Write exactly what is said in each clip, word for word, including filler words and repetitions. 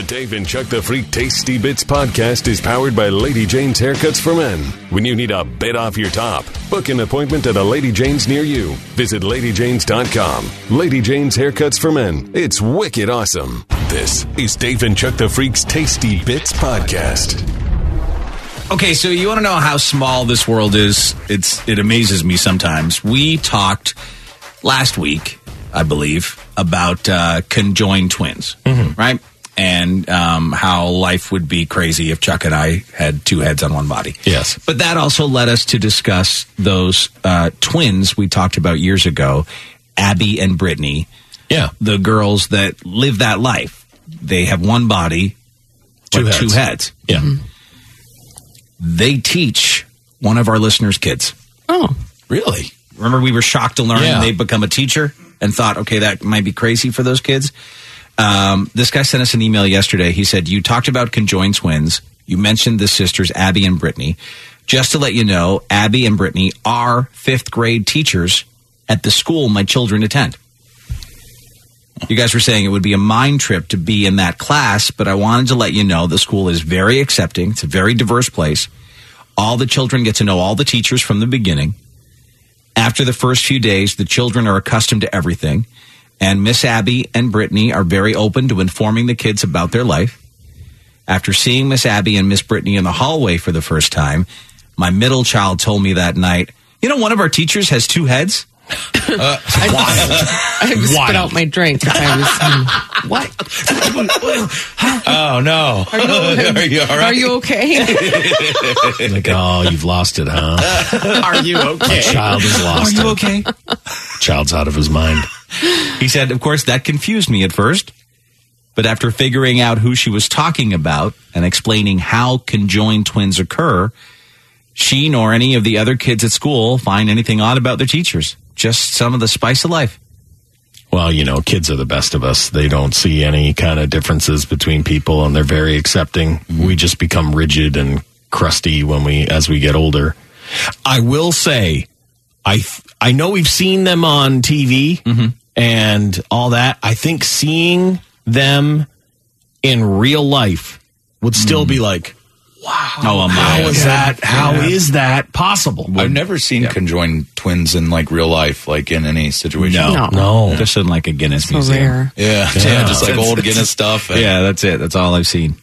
The Dave and Chuck the Freak Tasty Bits podcast is powered by Lady Jane's Haircuts for Men. When you need a bit off your top, book an appointment at a Lady Jane's near you. Visit lady janes dot com. Lady Jane's Haircuts for Men. It's wicked awesome. This is Dave and Chuck the Freak's Tasty Bits podcast. Okay, so you want to know how small this world is? It's It amazes me sometimes. We talked last week, I believe, about uh, conjoined twins, mm-hmm. right? And um, how life would be crazy if Chuck and I had two heads on one body. Yes. But that also led us to discuss those uh, twins we talked about years ago, Abby and Brittany. Yeah. The girls that live that life. They have one body, two but heads. two heads. Yeah. Mm-hmm. They teach one of our listeners' kids. Oh, really? Remember we were shocked to learn Yeah. they've become a teacher and thought, okay, that might be crazy for those kids. Um, this guy sent us an email yesterday. He said, you talked about conjoined twins. You mentioned the sisters, Abby and Brittany. Just to let you know, Abby and Brittany are fifth grade teachers at the school my children attend. You guys were saying it would be a mind trip to be in that class, but I wanted to let you know the school is very accepting. It's a very diverse place. All the children get to know all the teachers from the beginning. After the first few days, the children are accustomed to everything. And Miss Abby and Brittany are very open to informing the kids about their life. After seeing Miss Abby and Miss Brittany in the hallway for the first time, my middle child told me that night, you know, one of our teachers has two heads. Uh, I, I spit Wild. out my drink. I was, um, what? Oh, no. Are you, Are you all right? Are you okay? Like, oh, you've lost it, huh? Are you okay? My child has lost Are you it. okay? Child's out of his mind. He said, of course, that confused me at first. But after figuring out who she was talking about and explaining how conjoined twins occur, she nor any of the other kids at school find anything odd about their teachers. Just some of the spice of life. Well, you know, kids are the best of us. They don't see any kind of differences between people, and they're very accepting. Mm-hmm. We just become rigid and crusty when we, as we get older. I will say, I th- I know we've seen them on T V mm-hmm. and all that. I think seeing them in real life would still mm. be like, wow, oh, how yeah. is that? How yeah. is that possible? I've never seen yeah. conjoined twins in like real life, like in any situation. No, No. no, just in like a Guinness So museum. rare. Yeah, yeah, Yeah. just like old Guinness stuff. And Yeah, that's it. That's all I've seen.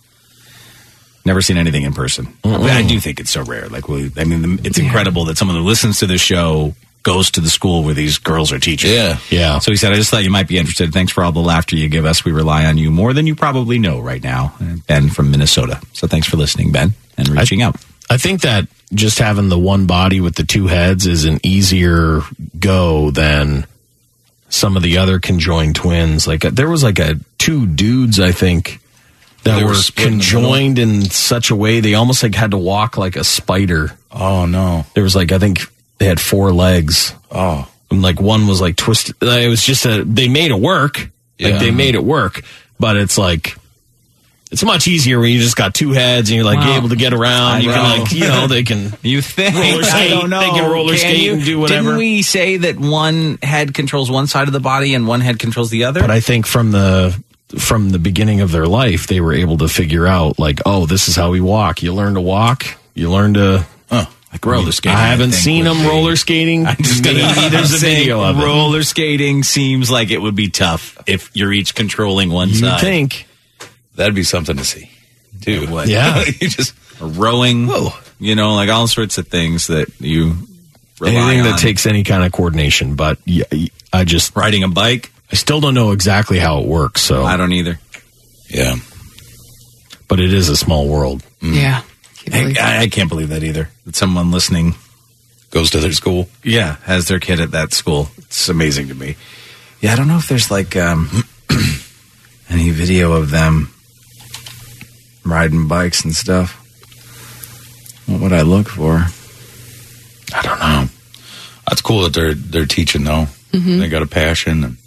Never seen anything in person. But I do think it's so rare. Like, we, I mean, it's incredible that someone who listens to the show goes to the school where these girls are teaching. Yeah. yeah. So he said, I just thought you might be interested. Thanks for all the laughter you give us. We rely on you more than you probably know right now. Ben from Minnesota. So thanks for listening, Ben, and reaching I, out. I think that just having the one body with the two heads is an easier go than some of the other conjoined twins. Like there was like a two dudes, I think, that They were were split in the conjoined in such a way they almost like had to walk like a spider. Oh no. There was like, I think they had four legs. Oh. And like one was like twisted. It was just a, they made it work. Like Yeah. they made it work, but it's like, it's much easier when you just got two heads and you're like Wow. able to get around. I You know. can like, you know, they can. You think? Roller skate. I don't know. They can roller skate you? and do whatever. Didn't we say that one head controls one side of the body and one head controls the other? But I think from the from the beginning of their life, they were able to figure out like, oh, this is how we walk. You learn to walk. You learn to. Huh. like roller skating. I haven't think, seen would them be- roller skating. I'm just gonna, Maybe there's a I'm saying video of it. roller skating seems like it would be tough if you're each controlling one You side. think? That'd be something to see, too. It would. Yeah. you just Or rowing, Whoa. you know, like all sorts of things that you rely Anything on. that takes any kind of coordination. But yeah, I just riding a bike. I still don't know exactly how it works. So, I don't either. yeah. but it is a small world. Yeah. Can't I, believe it. I, I can't believe that either. That someone listening, Goes to their school. yeah, has their kid at that school. It's amazing to me. Yeah, I don't know if there's like um, any video of them riding bikes and stuff. What would I look for? I don't know. That's cool that they're they're teaching though. Mm-hmm. They got a passion. And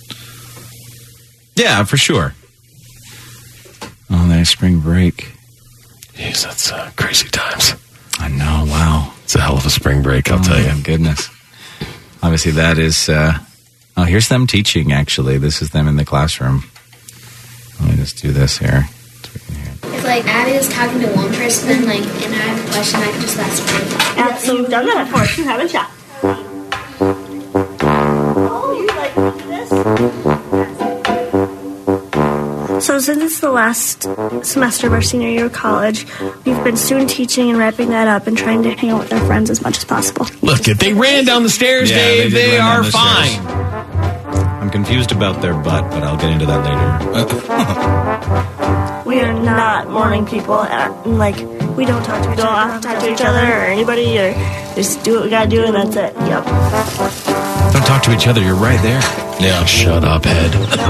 Yeah, for sure. Oh, there's spring break. Jeez, that's uh, crazy times. I know. Wow. It's a hell of a spring break, I'll Oh, tell you. my goodness. Obviously, that is. Uh, oh, here's them teaching. Actually, this is them in the classroom. Let me just do this here. like Abby was talking to one person and like, and I have a question, I can just ask her. Yeah, so you've done that before, too, haven't you? Oh, you like this? So since it's the last semester of our senior year of college, we've been student teaching and wrapping that up and trying to hang out with our friends as much as possible. Look, if they ran down the stairs, Yeah, Dave, they did they, run down are the fine. stairs. I'm confused about their butt, but I'll get into that later. We are not morning people. uh, Like, we don't talk to each other. We don't have to talk to each other or anybody, or just do what we gotta do and that's it. Yep. Don't talk to each other. You're right there. Yeah, shut up, head.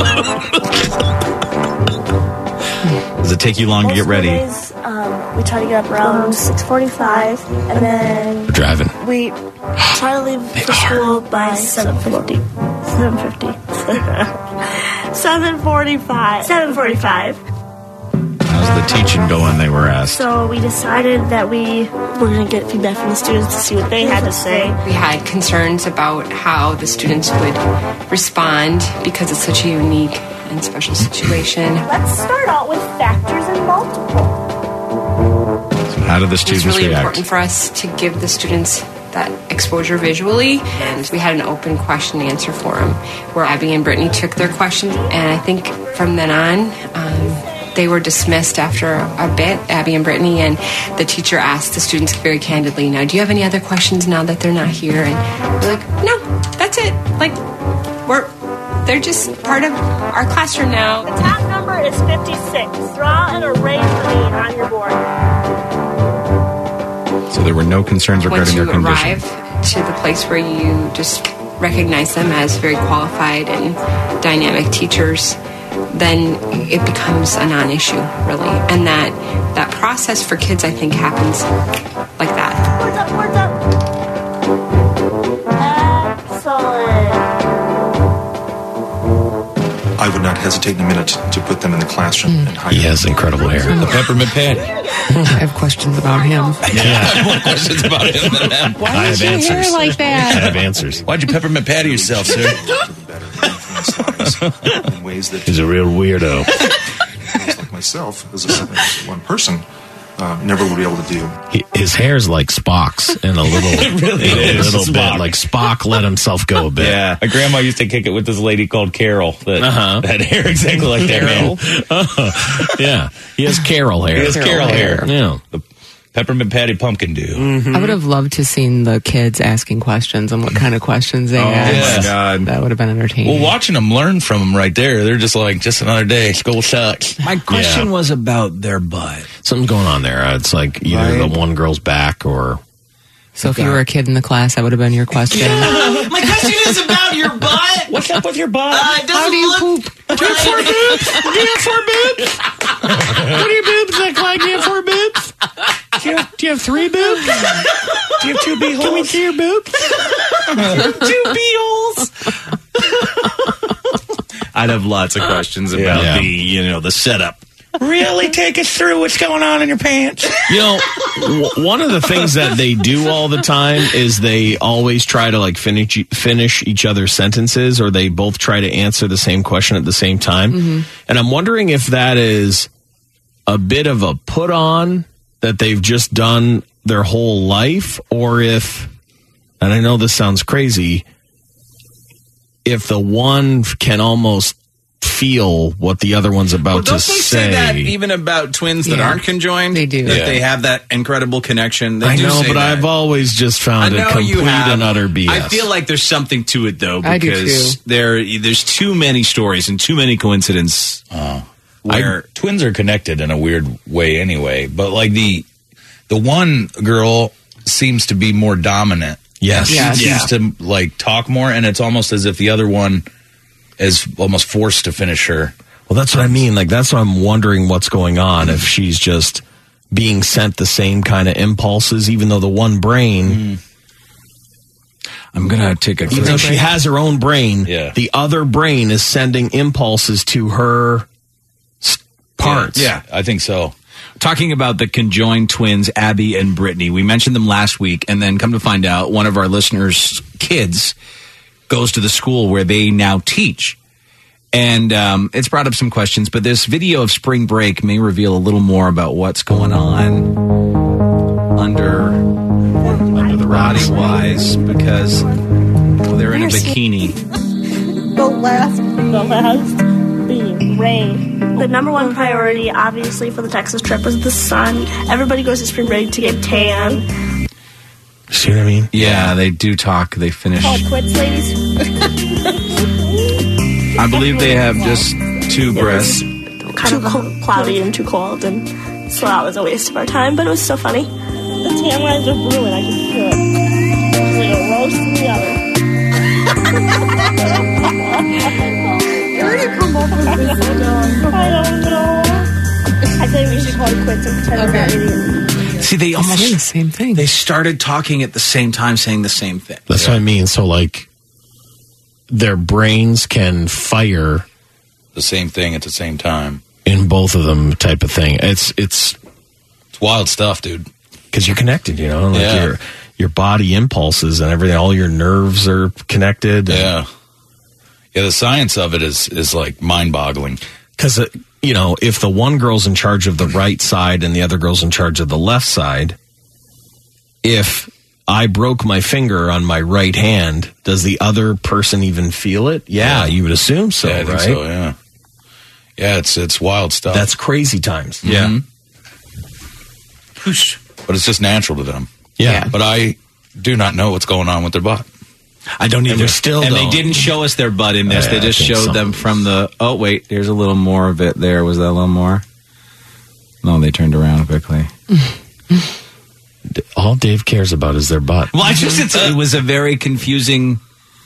Does it take you long to get ready? Most days, um, we try to get up around six forty-five, and then We're driving. we try to leave for school by seven fifty. seven fifty. seven forty-five. seven forty-five. How's the teaching going? They were asked. So we decided that we were going to get feedback from the students to see what they had to say. We had concerns about how the students would respond because it's such a unique and special situation. Let's start out with factors and multiple. How do the It's students really react? important for us to give the students that exposure visually, and we had an open question and answer forum where Abby and Brittany took their questions, and I think from then on, um, they were dismissed after a bit, Abby and Brittany, and the teacher asked the students very candidly, now, do you have any other questions now that they're not here? And we're like, no, that's it. Like, we're, they're just part of our classroom now. The top number is fifty-six. Draw an array for me on your board. So there were no concerns Once regarding you their condition. arrive to the place where you just recognize them as very qualified and dynamic teachers, then it becomes a non-issue, really. And that that process for kids, I think, happens like that. Boards up, boards up. Excellent. I would not hesitate in a minute to put them in the classroom and hire He has incredible hair. The peppermint patty. I have questions about him. Yeah, more questions about him than them. I have is your answers. hair like that? I have answers. Why'd you peppermint patty yourself, sir? better influence lives in ways that He's a real weirdo. those like myself, as a one person, uh, never would be able to do. He, his hair's like Spock's in a little, It really a is. little Spock. bit. Like Spock let himself go a bit. Yeah. My grandma used to kick it with this lady called Carol that Uh-huh. had hair exactly like that, man. Uh, yeah. He has Carol hair. He has Carol hair. Yeah. The peppermint patty pumpkin dew. I would have loved to seen the kids asking questions and what kind of questions they Oh, asked. my God. That would have been entertaining. Well, watching them learn from them right there, they're just like, just another day. School sucks. My question Yeah. was about their butt. Something's going on there. Uh, It's like either Right. the one girl's back or. so if you were a kid in the class, that would have been your question. My question is about your butt. What's up with your butt? How do you poop? Do you have four boobs? Do you have four boobs? What do your boobs look like? Do you have four boobs? Do you have, do you have three boobs? Do you have two beeholes? Can we see your boobs? Two beetles. I'd have lots of questions about Yeah. the, you know, the setup. Really take us through what's going on in your pants. You know, w- one of the things that they do all the time is they always try to like finish finish each other's sentences, or they both try to answer the same question at the same time. And I'm wondering if that is a bit of a put on that they've just done their whole life, or if, and I know this sounds crazy, if the one can almost feel what the other one's about Well, don't to they say. say that even about twins that Yeah. aren't conjoined? They do. That Yeah. they have that incredible connection. They I do know, say but that. I've always just I found it know complete you have. and utter B S. I feel like there's something to it though, I do because too. there there's too many stories and too many coincidences. where I, twins are connected in a weird way anyway, but like the the one girl seems to be more dominant. Yes. She Yes. seems to like talk more, and it's almost as if the other one is almost forced to finish her. Well, that's what I mean. Like, that's why I'm wondering what's going on. If she's just being sent the same kind of impulses, even though the one brain, I'm gonna take a even though she has her own brain, Yeah. the other brain is sending impulses to her s- parts. Yeah. I think so. talking about the conjoined twins, Abby and Brittany. We mentioned them last week, and then come to find out, one of our listeners' kids goes to the school where they now teach. And um, it's brought up some questions, but this video of spring break may reveal a little more about what's going on under, under the Roddy Wise, because well, they're in a bikini. The last, the last theme, rain. The number one priority, obviously, for the Texas trip was the sun. Everybody goes to spring break to get tan. See what I mean? Yeah, they do talk. They finish. Call it quits, ladies. I believe they have just two breaths. Kind of cold, cloudy and too cold, and so that was a waste of our time, but it was still funny. The tan lines are brewing, I can feel it. It's like a roast in the oven. Where did you come up with this? I don't know. I think we should call it quits and pretend we're not idiots. See, they almost saying the same thing. They started talking at the same time, saying the same thing. That's yeah. what I mean. So, like, their brains can fire the same thing at the same time in both of them, type of thing. It's it's it's wild stuff, dude. Because you're connected, you know, like yeah. your your body impulses and everything. All your nerves are connected. Yeah, yeah. The science of it is is like mind boggling. Because uh, you know, if the one girl's in charge of the right side and the other girl's in charge of the left side, if I broke my finger on my right hand, does the other person even feel it? Yeah, yeah. You would assume so, yeah, I think right? So, yeah. Yeah, it's it's wild stuff. That's crazy times. Yeah. Mm-hmm. But it's just natural to them. Yeah. yeah. But I do not know what's going on with their butt. I don't either. And still and don't. they didn't show us their butt in this. Uh, they just showed something. them from the... Oh, wait. There's a little more of it there. Was that a little more? No, they turned around quickly. All Dave cares about is their butt. Well, I just... It's, it was a very confusing...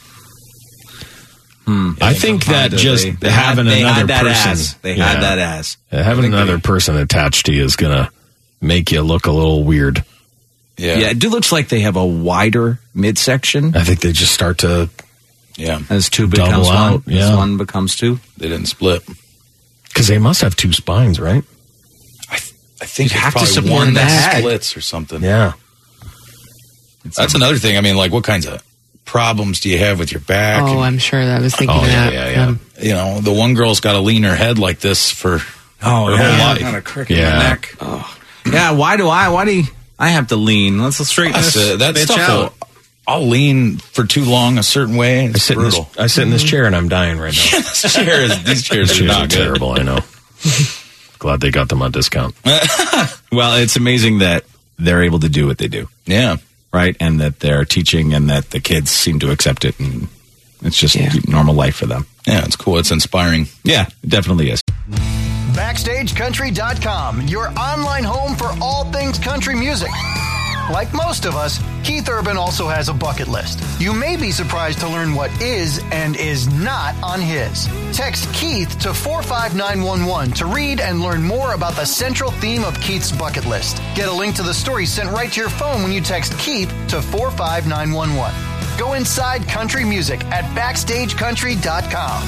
Hmm. I think that just they, they having had, they another had that person... As. They yeah. had that as. Yeah, having another they, person attached to you is going to make you look a little weird. Yeah. Yeah, it looks like they have a wider midsection. I think they just start to... Yeah. As two Double becomes out, one. yeah. As one becomes two. They didn't split. Because they must have two spines, right? I, th- I think You'd it's have to probably support one that that. splits or something. Yeah. That's another thing. I mean, like, what kinds of problems do you have with your back? Oh, and, I'm sure that I was thinking Oh, yeah, that. yeah, yeah. Um, you know, the one girl's got to lean her head like this for Oh, her yeah. whole life. Got a crick in Yeah. my neck. Oh. Yeah, why do I? Why do you, I have to lean? Let's straighten That's, this uh, that bitch stuff out. will- I'll lean for too long a certain way. I It's sit, in this, brutal. I sit in this chair and I'm dying right now. This chair is, these chairs These are chairs not are good. terrible, I know. Glad they got them on discount. Well, it's amazing that they're able to do what they do, Yeah. right? And that they're teaching and that the kids seem to accept it. And it's just Yeah. normal life for them. Yeah, it's cool. It's inspiring. Yeah, it definitely is. Backstage Country dot com, your online home for all things country music. Like most of us, Keith Urban also has a bucket list. You may be surprised to learn what is and is not on his. Text Keith to four five nine one one to read and learn more about the central theme of Keith's bucket list. Get a link to the story sent right to your phone when you text Keith to four five nine one one. Go inside country music at backstage country dot com.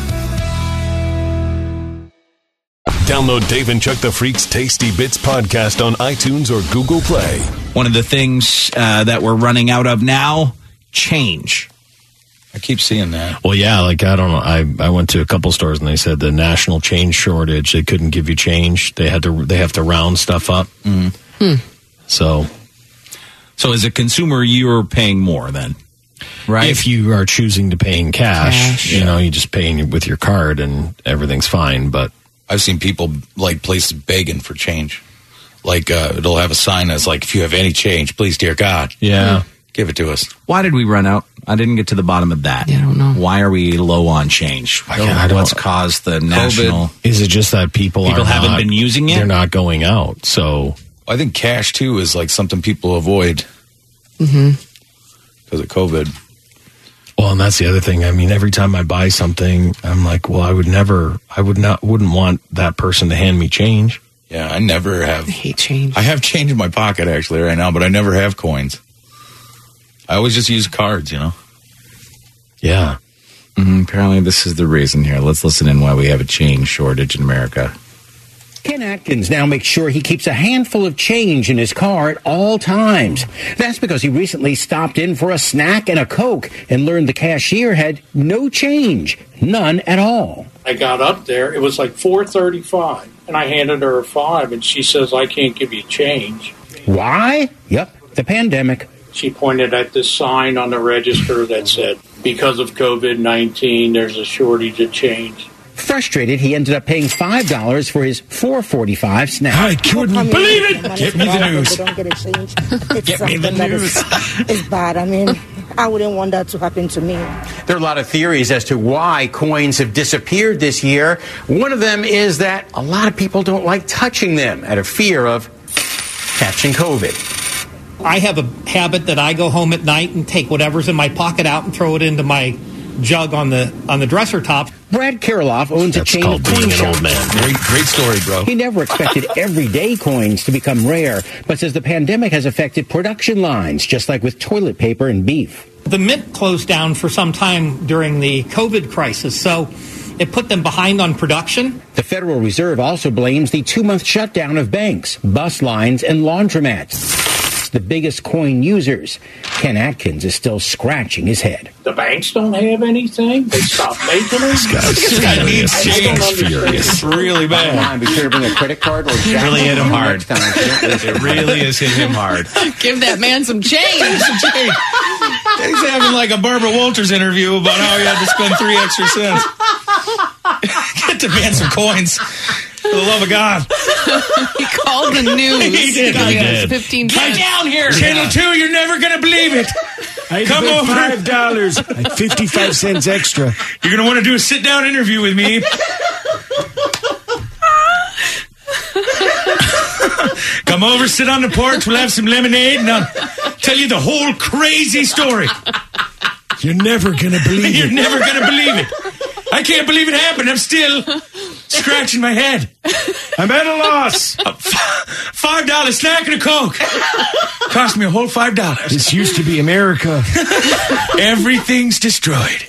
Download Dave and Chuck the Freak's Tasty Bits podcast on iTunes or Google Play. One of the things uh, that we're running out of now, change. I keep seeing that. Well, yeah, like, I don't know. I, I went to a couple stores and they said the national change shortage. They couldn't give you change. They had to, they have to round stuff up. Mm. Hmm. So, So as a consumer, you're paying more then, right? if you are choosing to pay in cash, Cash. you know, you just pay with your card and everything's fine. But I've seen people, like, places begging for change. Like, uh, it'll have a sign that's like, if you have any change, please, dear God, yeah, give it to us. Why did we run out? I didn't get to the bottom of that. Yeah, I don't know. Why are we low on change? I don't- What's caused the national... is it just that people People are haven't not- been using it? They're not going out. So, I think cash, too, is like something people avoid Mm-hmm. because of COVID. well, and that's the other thing. I mean, every time I buy something, I'm like, well, I would never, I would not, wouldn't want that person to hand me change. Yeah, I never have. I hate change. I have change in my pocket, actually, right now, but I never have coins. I always just use cards, you know? Yeah. Mhm, apparently this is the reason here. Let's listen in why we have a change shortage in America. Ken Atkins now makes sure he keeps a handful of change in his car at all times. That's because he recently stopped in for a snack and a Coke and learned the cashier had no change, none at all. I got up there, it was like four thirty-five, and I handed her a five, and she says, I can't give you change. Why? Yep, the pandemic. She pointed at this sign on the register that said, because of COVID nineteen, there's a shortage of change. Frustrated, he ended up paying five dollars for his four forty-five snack. I couldn't I mean, believe it! Get me the news. They don't get a change. It's Get me the news. It's bad. I mean, I wouldn't want that to happen to me. There are a lot of theories as to why coins have disappeared this year. One of them is that a lot of people don't like touching them out of fear of catching COVID. I have a habit that I go home at night and take whatever's in my pocket out and throw it into my jug on the on the dresser top. Brad Kirilloff owns That's a chain called of coin being an shops. old man. Great, great story, bro. He never expected everyday coins to become rare, but says the pandemic has affected production lines, just like with toilet paper and beef. The mint closed down for some time during the COVID crisis, so it put them behind on production. The Federal Reserve also blames the two-month shutdown of banks, bus lines, and laundromats. The biggest coin users. Ken Atkins is still scratching his head. The banks don't have anything? They stopped making them? This guy's I furious. He's furious. Really Bottom bad. line, be sure to bring a credit card or It really hit him hard. next time, so don't listen. It really is hitting him hard. Give that man some change. He's having like a Barbara Walters interview about how he had to spend three extra cents. Get the man some coins. For the love of God. He called the news. He did. He He got did. fifteen Get cents. down here. Channel two, you're never going to believe it. I Come paid over. five dollars at fifty-five cents extra. You're going to want to do a sit-down interview with me. Come over, sit on the porch. We'll have some lemonade, and I'll tell you the whole crazy story. You're never gonna believe You're it. never going to believe it. I can't believe it happened. I'm still scratching my head. I'm at a loss. Five dollars snack and a Coke. Cost me a whole five dollars. This used to be America. Everything's destroyed.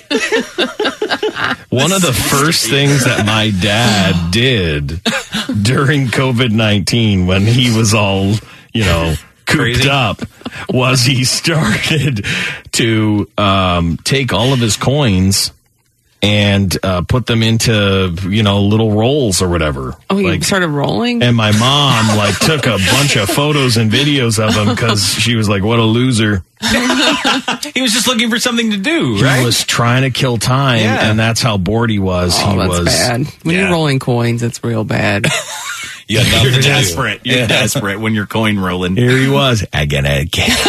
One of the first things that my dad did during COVID nineteen when he was all, you know, cooped Crazy. up was he started to um, take all of his coins and uh, put them into, you know, little rolls or whatever. Oh, you Like, started rolling? and my mom like took a bunch of photos and videos of him because she was like, what a loser. He was just looking for something to do, right? He was trying to kill time, Yeah. and that's how bored he was. Oh, he that's was bad. When Yeah. you're rolling coins, it's real bad. You got nothing You're to do. desperate. You're Yeah. desperate when you're coin rolling. Here he was. I got a,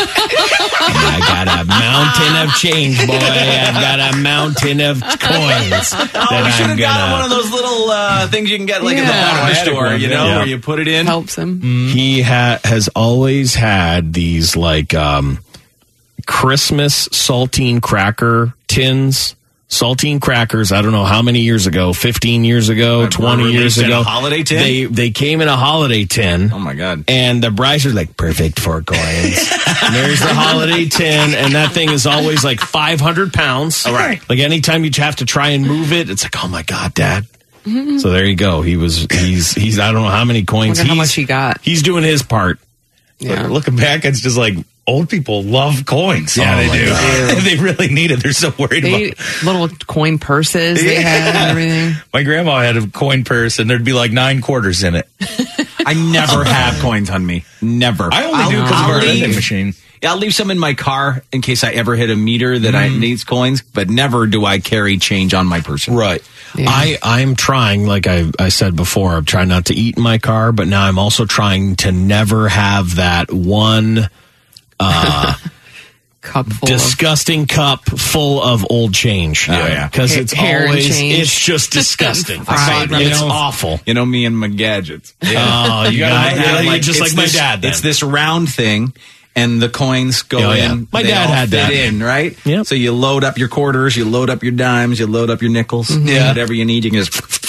I got a mountain of change, boy. I've got a mountain of coins that Oh, we should I'm have got one gonna. of those little uh, things you can get like Yeah. in the hardware I had store, one, you yeah. know, Yeah. where you put it in. Helps him. He ha- has always had these like um, Christmas saltine cracker tins. Saltine crackers, I don't know how many years ago, fifteen years ago, Were twenty years released in a ago. holiday tin? They they came in a holiday tin. Oh my God. And the Bryce was like, perfect for coins. And there's the holiday tin, and that thing is always like five hundred pounds. All right. Like anytime you have to try and move it, it's like, oh my God, Dad. So there you go. He was, he's, he's, I don't know how many coins Wonder how he's, much he got. he's doing his part. Yeah. Looking back, it's just like old people love coins. Yeah, they my do. God. They really need it. They're so worried They about little coin purses they had and everything. My grandma had a coin purse, and there'd be like nine quarters in it. I never have coins on me. Never. I only I'll- do because of I'll our leave- vending machine. Yeah, I'll leave some in my car in case I ever hit a meter that I needs coins, but never do I carry change on my person. Right. Yeah. I, I'm trying, like I, I said before, I'm trying not to eat in my car, but now I'm also trying to never have that one uh, Cup full disgusting cup full of old change. Oh, yeah. Because Ha- it's hair and always, change. it's just disgusting. Fried, it's it's you know. awful. You know me and my gadgets. Oh, you I got have, like, just it's like my this- dad. Then. It's this round thing, and the coins go Oh, yeah. in. My they dad all had fit that. in, right? Yep. So you load up your quarters, you load up your dimes, you load up your nickels, Yeah. whatever you need. You can just take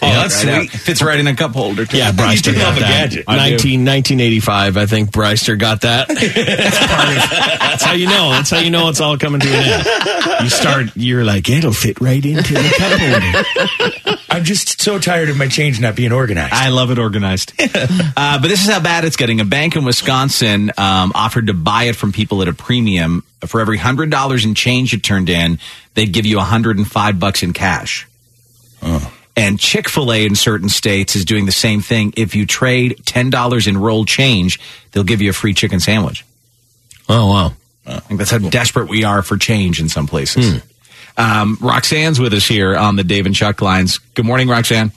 Oh, that's right sweet. out. Fits right in a cup holder, too. Yeah, Bryster do got love a that. gadget. nineteen, nineteen eighty-five, I think Bryster got that. That's, part of, that's how you know. That's how you know it's all coming to an end. You start, you're like, it'll fit right into the cup holder. I'm just so tired of my change not being organized. I love it organized. uh, but this is how bad it's getting. A bank in Wisconsin um, offered to buy it from people at a premium. For every one hundred dollars in change you turned in, they'd give you one hundred five bucks in cash. Oh. And Chick-fil-A in certain states is doing the same thing. If you trade ten dollars in rolled change, they'll give you a free chicken sandwich. Oh, wow. I think that's how desperate we are for change in some places. Hmm. Um, Roxanne's with us here on the Dave and Chuck lines. Good morning, Roxanne.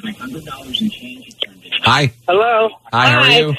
Hi. Hello. Hi, how are you?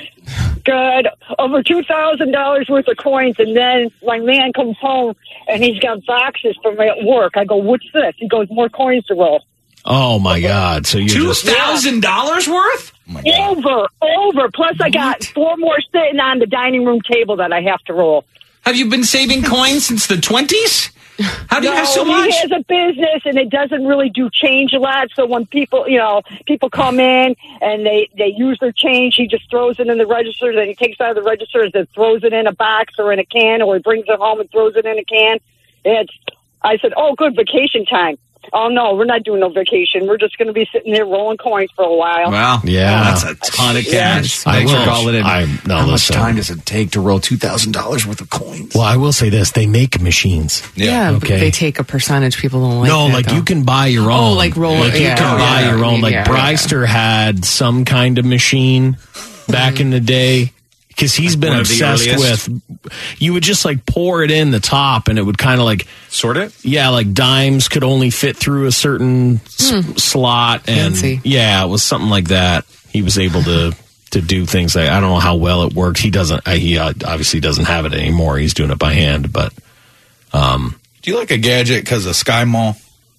Good. Over two thousand dollars worth of coins, and then my man comes home, and he's got boxes from at work. I go, what's this? He goes, more coins to roll. Oh, my God. So you two just... thousand dollars worth? Oh over, over. Plus, I got four more sitting on the dining room table that I have to roll. Have you been saving coins since the twenties? How do no, you have so much? He has a business, and it doesn't really do change a lot. So when people, you know, people come in and they, they use their change, he just throws it in the register. Then he takes out of the register and throws it in a box or in a can, or he brings it home and throws it in a can. It's. I said, oh, good, vacation time. Oh, no, we're not doing no vacation. We're just going to be sitting there rolling coins for a while. Well, yeah. That's a ton of cash. I Thanks will. for calling in. I, no, How much listen. time does it take to roll two thousand dollars worth of coins? Well, I will say this. They make machines. Yeah, but Okay. they take a percentage. People don't like no, that, like though. you can buy your Oh, own. like roll- Like you yeah, can buy yeah, your own. Like yeah, Bryster had some kind of machine back Mm-hmm. in the day. Because he's been one of the obsessed earliest? with, you would just like pour it in the top and it would kind of like, Sort it? yeah, like dimes could only fit through a certain s- Hmm. slot. And Fancy. yeah, it was something like that. He was able to, to do things like, I don't know how well it worked. He doesn't, uh, he uh, obviously doesn't have it anymore. He's doing it by hand, but, um, Do you like a gadget because of Sky Mall?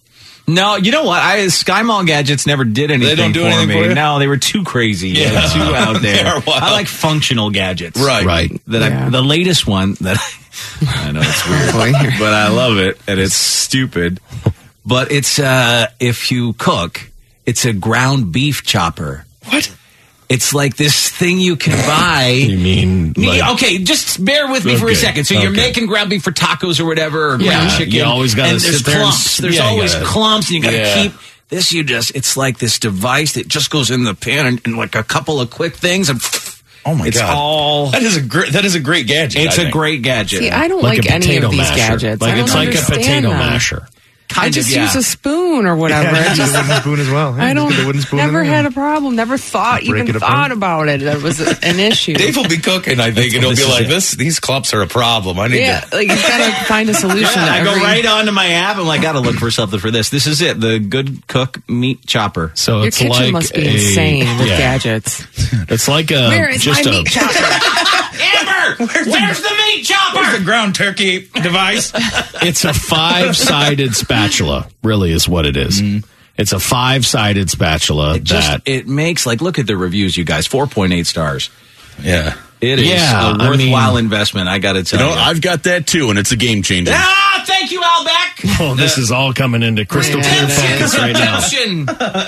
No, you know what? I Sky Mall gadgets never did anything. don't do for anything me. for you? No, they were too crazy. Yeah. They were too out They there. are wild. I like functional gadgets. Right. right. That Yeah. I, the latest one that I, I know it's weird, but I love it and it's stupid. But it's uh, if you cook, it's a ground beef chopper. What? It's like this thing you can buy. You mean, like, okay, just bear with me for a Okay, second. So you're okay. making ground beef for tacos or whatever, or ground Yeah, chicken. you always gotta and sit there's there and clumps. s- There's yeah, you always gotta- clumps, and you got to Yeah. keep this. You just, it's like this device that just goes in the pan and, and like a couple of quick things, and Oh my it's god! all. That is a great. That is a great gadget. It's I a think. great gadget. See, I don't like, like, a any potato of these masher. gadgets. Like I it's don't like a understand potato them. masher. Kind I of, just yeah. use a spoon or whatever. I Yeah, just, the wooden spoon as well. Yeah, I just don't. get the wooden spoon Never in there. had a problem. Never thought, Break even it apart. thought about it. That was a- an issue. Dave will be cooking, I think, and he'll This be is like, it. "This, these clumps are a problem. I need yeah, to." like you gotta find a solution. I go every- right onto my app. I'm like, gotta look for something for this. This is it. The Good Cook meat chopper. So Your it's kitchen like must be a, insane with yeah. gadgets. It's like a Where is just my a meat chopper? Amber, where's, where's the meat chopper? Where's the ground turkey device? it's a five-sided spatula, really is what it is. It's a five-sided spatula It just that it makes like look at the reviews, you guys. Four point eight stars. Yeah. It is Yeah, a I mean- worthwhile investment. I got to You tell know, you. I've got that too, and it's a game changer. Ah, thank you, Albeck. oh, this is all coming into crystal clear focus right now. Attention.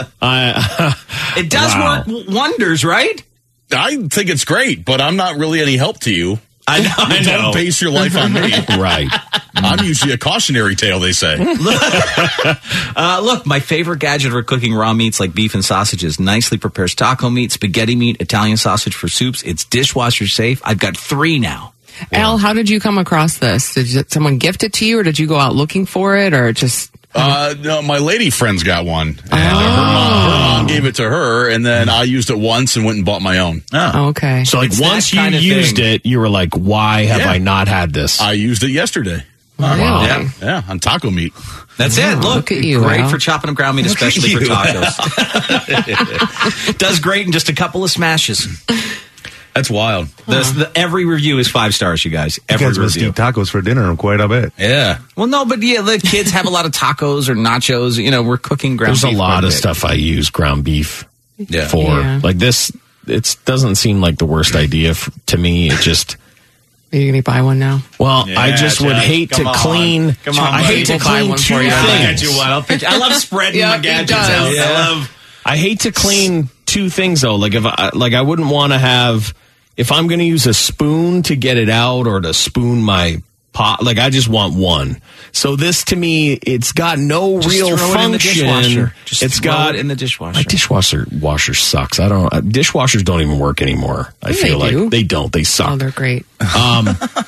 I, It does Wow. work w- wonders, right? I think it's great, but I'm not really any help to you. I know. I know. Don't base your life on me. right. I'm usually a cautionary tale, they say. Uh, look, my favorite gadget for cooking raw meats like beef and sausages. Nicely prepares taco meat, spaghetti meat, Italian sausage for soups. It's dishwasher safe. I've got three now. Al, how did you come across this? Did you, someone gift it to you, or did you go out looking for it, or just? Uh, no, my lady friend's got one. And uh, her, mom, her mom gave it to her, and then I used it once and went and bought my own. Oh, okay. So, like, It's once that you kind of used thing. it, you were like, why have Yeah. I not had this? I used it yesterday. Really? Yeah, yeah, on taco meat. That's it. Look, look at you, great Al. for chopping up ground meat, Look at especially for you. tacos. Does great in just a couple of smashes. That's wild. The, the, every review is five stars, you guys. You Every guys must review. eat tacos for dinner quite a bit. Yeah. Well, no, but yeah, the kids have a lot of tacos or nachos. You know, we're cooking ground There's a beef lot quite of bit. stuff I use ground beef Yeah. for. Yeah. Like this, it doesn't seem like the worst idea f- to me. It just, Are you going to buy one now? well, Yeah, I just would Chuck, hate come to on. clean. Come on, I hate buddy. to We'll buy clean one two for you. things. I'll I'll get you one. I'll pick, I love spreading Yeah, my he gadgets does. out. Yeah. I love I hate to clean two things though. Like if I, like I wouldn't want to have if I'm going to use a spoon to get it out or to spoon my pot. Like I just want one. So this to me, it's got no Just real throw it function. in the dishwasher. Just it's throw got it in the dishwasher. My dishwasher washer sucks. I don't. Uh, dishwashers don't even work anymore. I Yeah, feel they like do. they don't. They suck. Oh, they're great. Um,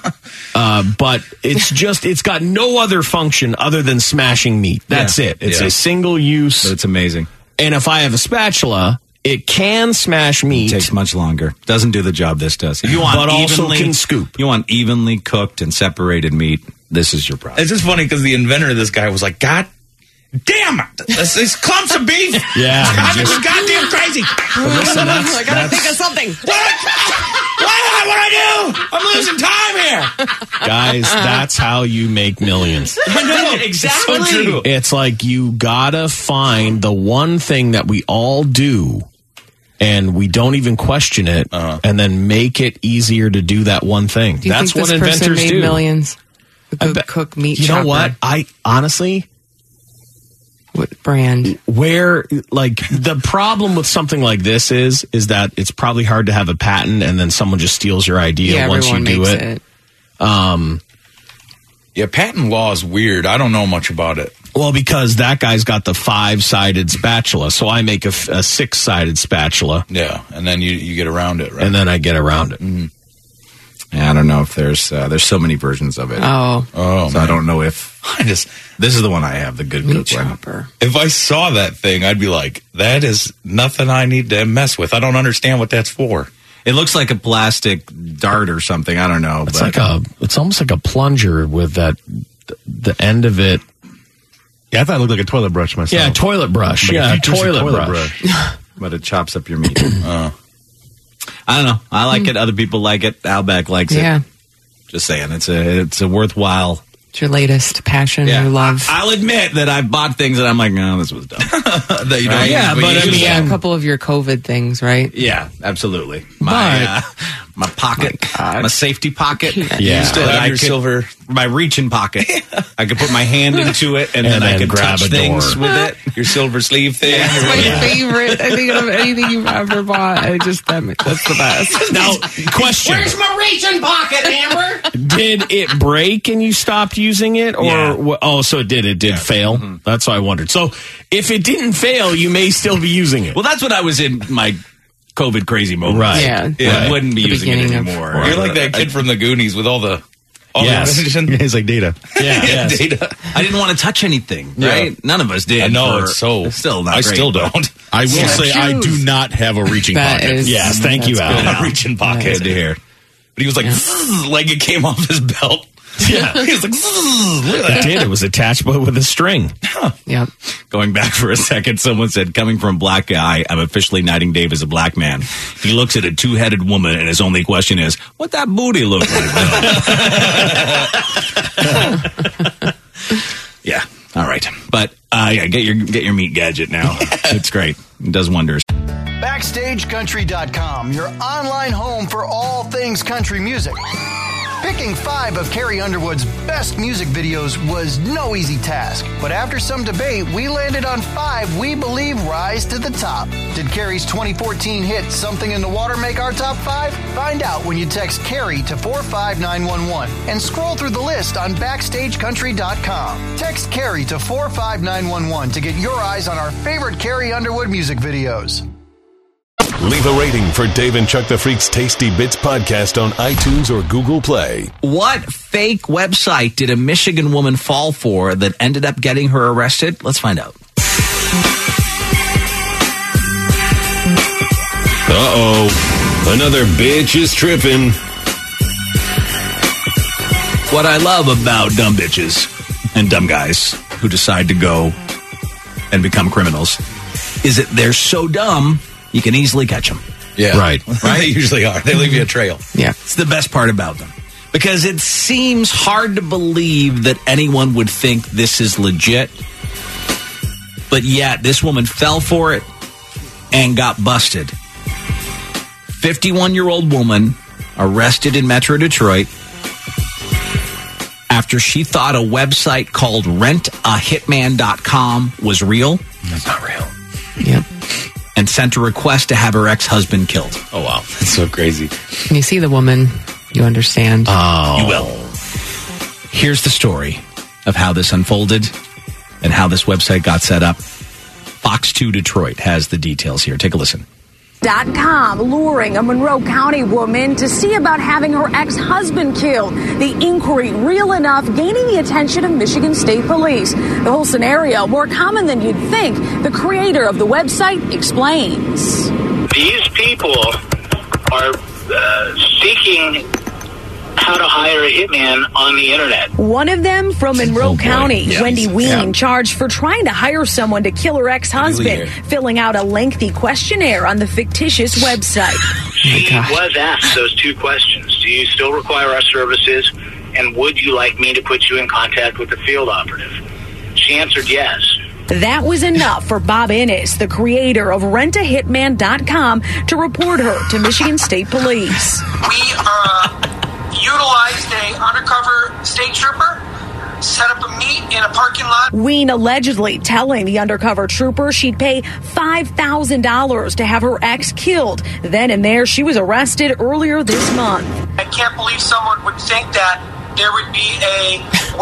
uh, but it's just, it's got no other function other than smashing meat. That's Yeah. it. It's Yeah. a single use. But it's amazing. And if I have a spatula, it can smash meat. It takes much longer. Doesn't do the job this does. If you want But also evenly, can scoop. You want evenly cooked and separated meat. This is your product. It's just funny because the inventor of this guy was like, God damn it. This, these clumps of beef. Yeah. God, this just- is goddamn crazy. listen, that's- I gotta think of something. What do I do? I'm losing time here. Guys, that's how you make millions. I know. Exactly. It's so true. It's like you gotta find the one thing that we all do and we don't even question it Uh-huh. and then make it easier to do that one thing. Do you That's think what this person inventors made do. millions? A I good bet- cook meat You know chopper. what? I honestly, What brand? where like the problem with something like this is is that it's probably hard to have a patent and then someone just steals your idea Yeah, once you everyone do makes it. it. Um, Yeah, patent law is weird. I don't know much about it. well, because that guy's got the five-sided spatula, so I make a, f- a six-sided spatula, Yeah, and then you, you get around it, right? and then I get around it. Yeah, I don't know if there's uh, there's so many versions of it. Oh, oh, so I don't know if I just this is the one I have, the good meat cook one. chopper. if I saw that thing, I'd be like, that is nothing I need to mess with. I don't understand what that's for. It looks like a plastic dart or something. I don't know. It's but like a, it's almost like a plunger with that, the end of it. Yeah, I thought it looked like a toilet brush myself. Yeah, toilet brush. Like a yeah, futuristic toilet, toilet brush. but it chops up your meat. Uh, I don't know. I like it. Other people like it. Outback likes Yeah. it. Just saying, it's a it's a worthwhile. It's your latest passion, your love. I, I'll admit that I bought things that I'm like, no, this was dumb. that you don't Right? use, Yeah, but but you I use mean, it. yeah, a couple of your COVID things, right? Yeah, absolutely. My uh, my pocket, my, safety pocket. Yeah. You still that have I your could- silver. My reaching pocket. I could put my hand into it, and, And then, I then could grab touch a things door. with it. Your silver sleeve thing. It's my favorite. I think of anything you've ever bought. I just that, that's the best. Now, question. my reaching pocket, Amber? Did it break and you stopped using it? Or, Yeah. wha- oh, so it did. It did fail. That's what I wondered. So if it didn't fail, you may still be using it. Well, that's what I was in my COVID crazy moment. Right. Yeah. Yeah, I Right. wouldn't be The using it beginning of- anymore. You're like that kid from the Goonies with all the. All Yes. the Yeah, he's like data. Yeah. yes. data. I didn't want to touch anything, right? None of us did. I know for- it's so. still not I great, still but- don't. I will Yeah. say I do not have a reaching That pocket. is- Yes, thank you, that's Al. good. A reaching pocket. Good to hear. But he was like, "Zzz," like it came off his belt. Yeah. He was like, "Zzz," look at It that. did. It was attached but with a string. Yep. Going back for a second, someone said, coming from a black guy, I'm officially knighting Dave as a black man. He looks at a two-headed woman, and his only question is, what that booty look like? Yeah. All right. But, uh, yeah, get your, get your meat gadget now. It's great. It does wonders. Backstage Country dot com, your online home for all things country music. Picking five of Carrie Underwood's best music videos was no easy task, but after some debate, we landed on five we believe rise to the top. Did Carrie's twenty fourteen hit Something in the Water make our top five? Find out when you text Carrie to four five nine one one and scroll through the list on Backstage Country dot com. Text Carrie to four five nine one one to get your eyes on our favorite Carrie Underwood music videos. Leave a rating for Dave and Chuck the Freak's Tasty Bits podcast on iTunes or Google Play. What fake website did a Michigan woman fall for that ended up getting her arrested? Let's find out. Uh-oh. Another bitch is tripping. What I love about dumb bitches and dumb guys who decide to go and become criminals is that they're so dumb, you can easily catch them. Yeah. Right. Right? They usually are. They leave you a trail. Yeah. It's the best part about them. Because it seems hard to believe that anyone would think this is legit. But yet, this woman fell for it and got busted. fifty-one-year-old woman arrested in Metro Detroit after she thought a website called rent a hitman dot com was real. That's not real. Yep. and sent a request to have her ex-husband killed. Oh, wow. That's so crazy. When you see the woman, you understand. Oh. You will. Here's the story of how this unfolded and how this website got set up. Fox two Detroit has the details here. Take a listen. Dot com luring a Monroe County woman to see about having her ex-husband killed. The inquiry real enough, gaining the attention of Michigan State Police. The whole scenario more common than you'd think. The creator of the website explains. These people are uh, seeking how to hire a hitman on the internet. One of them from Monroe Oh, County, yes. Wendy Ween, Yeah. charged for trying to hire someone to kill her ex-husband, Really? filling out a lengthy questionnaire on the fictitious website. She was asked those two questions. Do you still require our services? And would you like me to put you in contact with the field operative? She answered yes. That was enough for Bob Innes, the creator of rent a hitman dot com, to report her to Michigan State Police. We uh, utilized a undercover state trooper, set up a meet in a parking lot. Ween allegedly telling the undercover trooper she'd pay five thousand dollars to have her ex killed. Then and there, she was arrested earlier this month. I can't believe someone would think that there would be a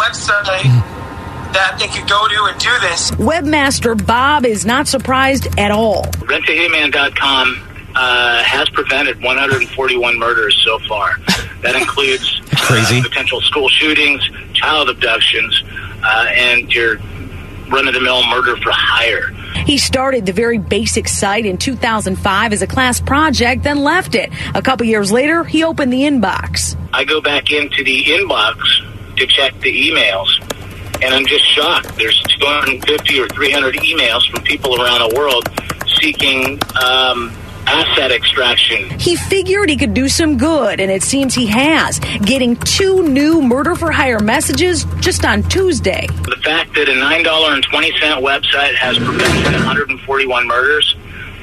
website that they could go to and do this. Webmaster Bob is not surprised at all. rent a hitman dot com uh, has prevented one hundred forty-one murders so far. That includes Crazy. Uh, potential school shootings, child abductions, uh, and your run-of-the-mill murder for hire. He started the very basic site in two thousand five as a class project, then left it. A couple years later, he opened the inbox. I go back into the inbox to check the emails, and I'm just shocked. There's two hundred fifty or three hundred emails from people around the world seeking um, asset extraction. He figured he could do some good, and it seems he has, getting two new murder-for-hire messages just on Tuesday. The fact that a nine dollars and twenty cents website has prevented one hundred forty-one murders,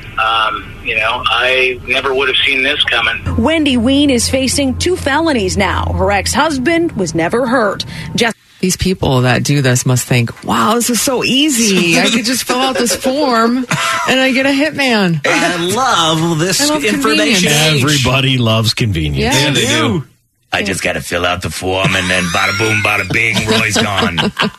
um, you know, I never would have seen this coming. Wendy Ween is facing two felonies now. Her ex-husband was never hurt. Just These people that do this must think, wow, this is so easy. I could just fill out this form and I get a hitman. I love this I love information. convenience. Everybody loves convenience. Yeah, they do. I just got to fill out the form and then bada boom, bada bing, Roy's gone.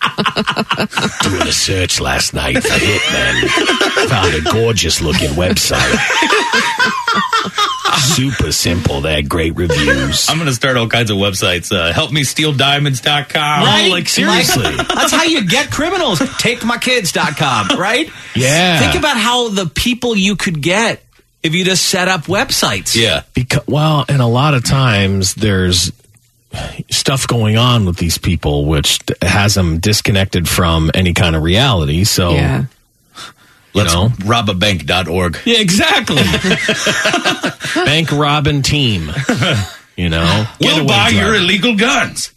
Doing a search last night for Hitman. Found a gorgeous looking website. Super simple. They had great reviews. I'm going to start all kinds of websites. Uh, help me steal diamonds dot com. Right? Like, seriously. Like, that's how you get criminals. take my kids dot com, right? Yeah. Think about how the people you could get if you just set up websites. Yeah. Because, well, and a lot of times there's stuff going on with these people which has them disconnected from any kind of reality. So, Yeah. you Let's know. rob a bank dot org. Yeah, exactly. Bank robbing team. You know, We'll Getaway buy your driver. illegal guns.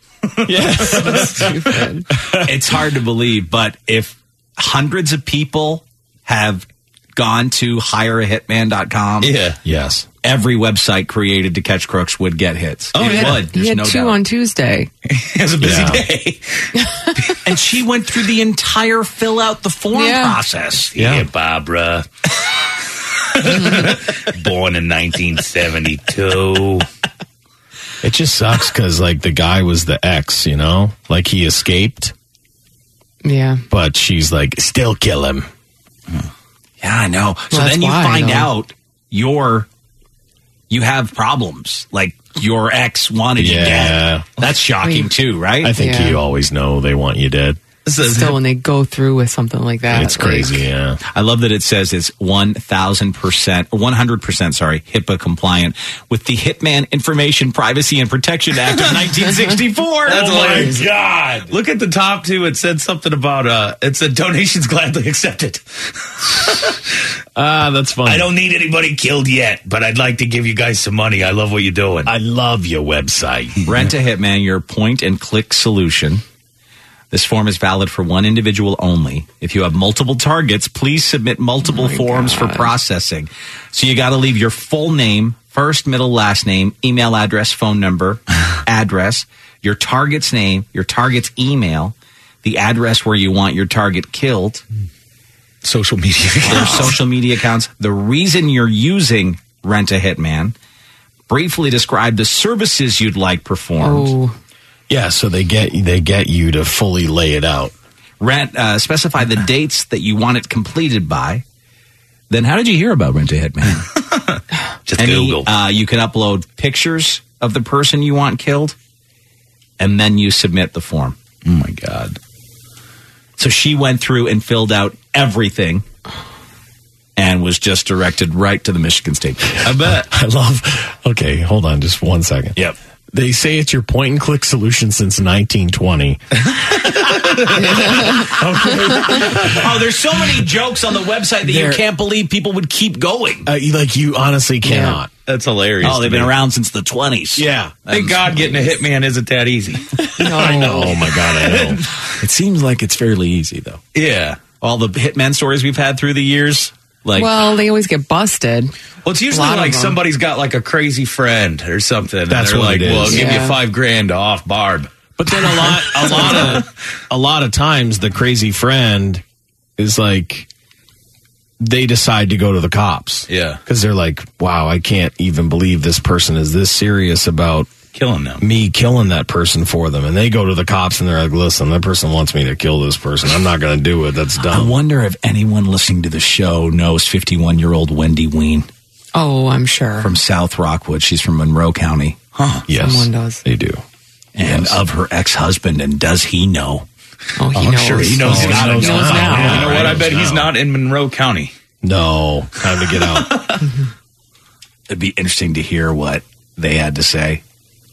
Stupid. It's hard to believe, but if hundreds of people have gone to hire a hitman dot com, Yeah. Yes. every website created to catch crooks would get hits. Oh, it yeah. would. He There's had no two doubt. on Tuesday. It was a busy Yeah. day. And she went through the entire fill out the form Yeah. process. Yeah, Yeah. Barbara. Born in nineteen seventy-two. It just sucks because, like, the guy was the ex, you know? Like, he escaped, Yeah. but she's like, still kill him. Yeah, I know. So Well, then that's you why, find though. out you're you have problems. Like your ex wanted you Yeah. dead. That's shocking too, right? I think Yeah. you always know they want you dead. Still, when they go through with something like that, It's crazy, like, yeah. I love that it says it's one thousand percent, or one hundred percent, sorry, HIPAA compliant with the Hitman Information Privacy and Protection Act of nineteen sixty-four. That's Oh my hilarious. God. Look at the top two. It said something about, uh, it said donations gladly accepted. Ah, that's funny. I don't need anybody killed yet, but I'd like to give you guys some money. I love what you're doing. I love your website. Rent a Hitman, your point and click solution. This form is valid for one individual only. If you have multiple targets, please submit multiple Oh forms God. for processing. So you got to leave your full name, first, middle, last name, email address, phone number, address, your target's name, your target's email, the address where you want your target killed, social media their social media accounts, the reason you're using Rent a Hitman, briefly describe the services you'd like performed. Oh. Yeah, so they get they get you to fully lay it out. Rent, uh, specify the dates that you want it completed by. Then how did you hear about Rent a Hitman? Just Any, Google. Uh, you can upload pictures of the person you want killed, and then you submit the form. Oh, my God. So she went through and filled out everything and was just directed right to the Michigan State Police. I bet. I love... Okay, hold on just one second. Yep. They say it's your point-and-click solution since nineteen twenty. Oh, there's so many jokes on the website that There- you can't believe people would keep going. Uh, you, like, you honestly cannot. That's hilarious. Oh, they've to been me. around since the twenties. Yeah. Thank God getting a hitman isn't that easy. I know. Oh, my God, I know. It seems like it's fairly easy, though. Yeah. All the hitman stories we've had through the years, like, Well, they always get busted. Well, it's A usually lot of like them. somebody's got like a crazy friend or something. and That's they're what like, it is. well, I'll give Yeah. you five grand off Barb. But then a lot, a lot of, a lot of times, the crazy friend is like, they decide to go to the cops. Yeah. Because they're like, wow, I can't even believe this person is this serious about Killing them. me killing that person for them. And they go to the cops and they're like, listen, that person wants me to kill this person. I'm not going to do it. That's I dumb. wonder if anyone listening to the show knows fifty-one-year-old Wendy Ween Oh, I'm sure. from South Rockwood. She's from Monroe County. Huh. Yes, Someone does. they do. And of her ex-husband, and does he know? Oh, he I'm knows. sure he knows. Oh, He's he not knows in- now. You know Yeah, what? I he bet knows he's now. not in Monroe County. No, time to get out. It'd be interesting to hear what they had to say.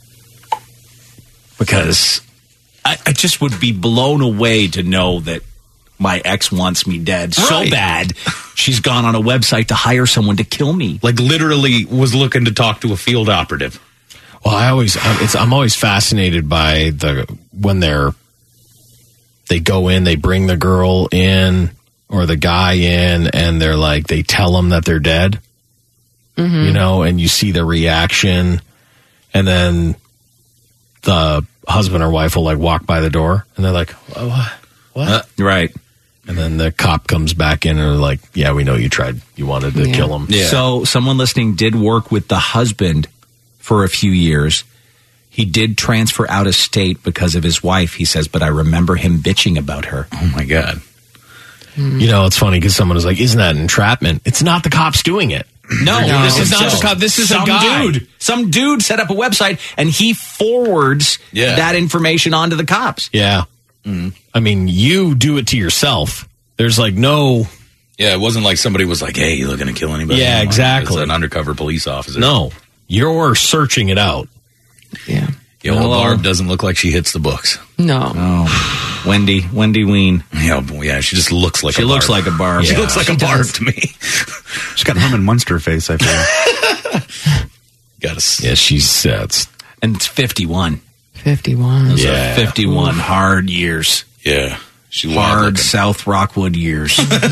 Because I, I just would be blown away to know that my ex wants me dead so Right. bad she's gone on a website to hire someone to kill me. Like literally was looking to talk to a field operative. Well, I always, I'm, it's, I'm always fascinated by the when they're they go in, they bring the girl in or the guy in, and they're like, they tell them that they're dead, Mm-hmm. you know, and you see the reaction, and then the husband or wife will like walk by the door, and they're like, oh, what? What? Uh, right. And then the cop comes back in, and they're like, yeah, we know you tried, you wanted to Yeah. kill him. So someone listening did work with the husband for a few years. He did transfer out of state because of his wife, he says, but I remember him bitching about her. Oh my God. You know, it's funny because someone is like, isn't that entrapment? It's not the cops doing it. No, No, this is it's not just- the cop. This is some a guy. dude. Some dude set up a website and he forwards Yeah. that information onto the cops. Yeah. I mean, you do it to yourself. There's like no. Yeah, it wasn't like somebody was like, hey, you looking to kill anybody? Yeah, exactly. It's an undercover police officer. No. You're searching it out. Yeah. Yeah, well, Hello. Barb doesn't look like she hits the books. No. Oh, Wendy, Wendy Ween. Yeah, boy, yeah, she just looks like She a looks Barb. like a Barb. She Yeah, looks like she a Barb does. to me. She's got Herman Munster face, I feel. Got to Yeah, she's uh, it's, And it's fifty-one. fifty-one. Those Yeah. are fifty-one hard years. Yeah, she Hard wild South Rockwood years.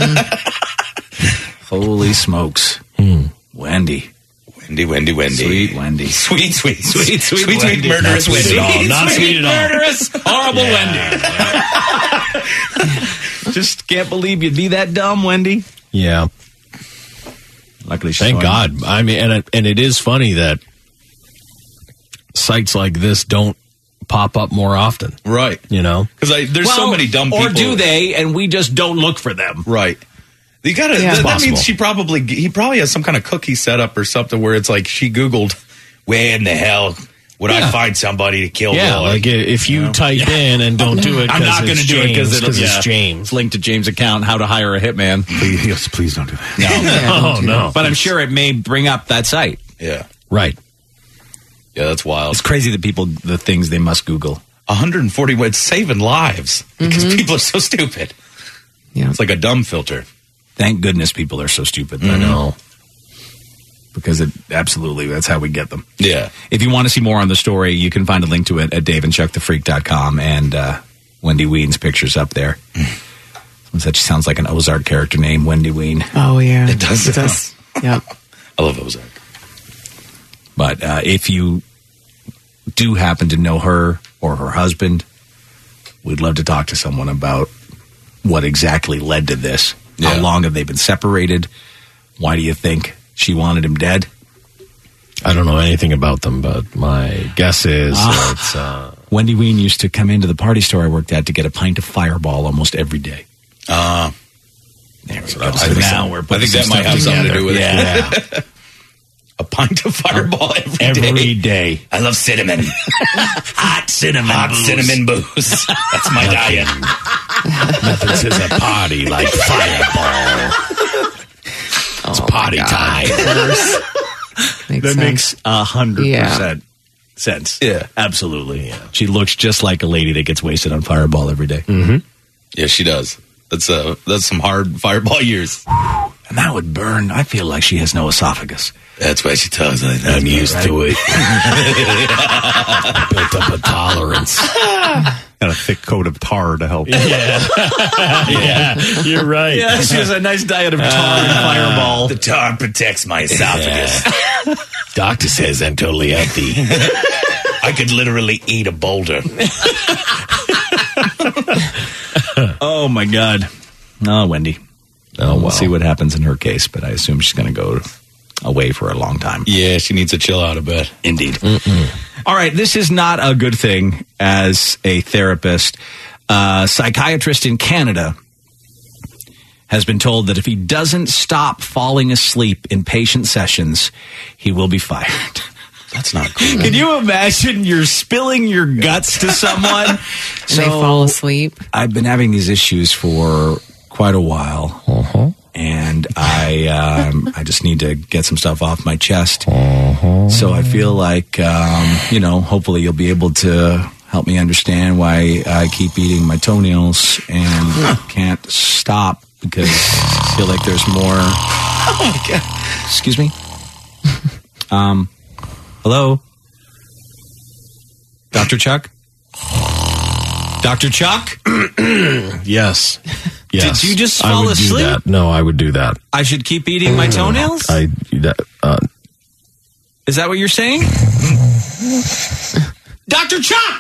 Holy smokes. Wendy. Wendy, Wendy, Wendy. Sweet Wendy. Sweet, sweet, sweet, sweet, sweet, Wendy. murderous Not sweet Wendy. at all. Not sweet at all. Murderous, horrible Wendy. Just can't believe you'd be that dumb, Wendy. yeah. Luckily, she's Thank going- God. I mean, and it, and it is funny that sites like this don't pop up more often. Right. You know? Because there's so Well, many dumb or people. do they? And we just don't look for them. Right. You gotta. Yeah. that, that Possible. means she probably he probably has some kind of cookie set up or something where it's like she Googled, where in the hell would Yeah. I find somebody to kill? Yeah, Roy? like i- if you know? type in and don't do it, I'm not going going to to do it because because it's it's James. linked to James' account. How to hire a hitman? Please, yes, please don't do that. No, Oh no! but I'm sure it may bring up that site. yeah, Right. yeah, that's wild. It's crazy that people the things they must Google. one hundred forty. It's saving lives because people are so stupid. Yeah. It's like a dumb filter. Thank goodness people are so stupid. I know. Because it absolutely that's how we get them. Yeah. If you want to see more on the story, you can find a link to it at dave and chuck the freak dot com, and uh, Wendy Ween's picture's up there. Someone said she sounds like an Ozark character named Wendy Ween. Oh, yeah. It does. It does. Yep. I love Ozark. But uh, if you do happen to know her or her husband, we'd love to talk to someone about what exactly led to this. How Yeah. long have they been separated? Why do you think she wanted him dead? I don't know anything about them, but my guess is Ah. it's uh, Wendy Ween used to come into the party store I worked at to get a pint of Fireball almost every day. Uh, there we so go. I So think, now we're I putting think that some might stuff have something to together. do with Yeah. it. A pint of Fireball every day. Every day. I love cinnamon. Hot cinnamon Hot booze. cinnamon booze. That's my diet. nothing says a party like Fireball. It's party time. Makes that sense. makes a hundred Yeah. percent sense. Yeah, absolutely. Yeah. She looks just like a lady that gets wasted on Fireball every day. Mm-hmm. Yeah, she does. That's uh, that's some hard Fireball years. And that would burn. I feel like she has no esophagus. That's why she talks like that. I'm used to it. Built up a tolerance. Got a thick coat of tar to help. Yeah, yeah, you're right. Yeah, she has a nice diet of tar and Fireball. The tar protects my esophagus. Doctor says I'm totally healthy. I could literally eat a boulder. Oh my God. Oh, Wendy. Oh, We'll well. see what happens in her case, but I assume she's going to go away for a long time. Yeah, she needs to chill out a bit. Indeed. All right, this is not a good thing as a therapist. A psychiatrist in Canada has been told that if he doesn't stop falling asleep in patient sessions, he will be fired. That's not cool. Can you imagine you're spilling your guts to someone? And they fall asleep. I've been having these issues for quite a while. Uh-huh. And I um, I just need to get some stuff off my chest. Uh-huh. So I feel like, um, you know, hopefully you'll be able to help me understand why I keep eating my toenails and can't stop because I feel like there's more. Oh, my God. Excuse me? Um, hello? Doctor Chuck? Doctor Chuck? Yes. Yes. Did you just I fall would asleep? Do that. No, I would do that. I should keep eating my toenails? I that, uh, Is that what you're saying? Doctor Chuck!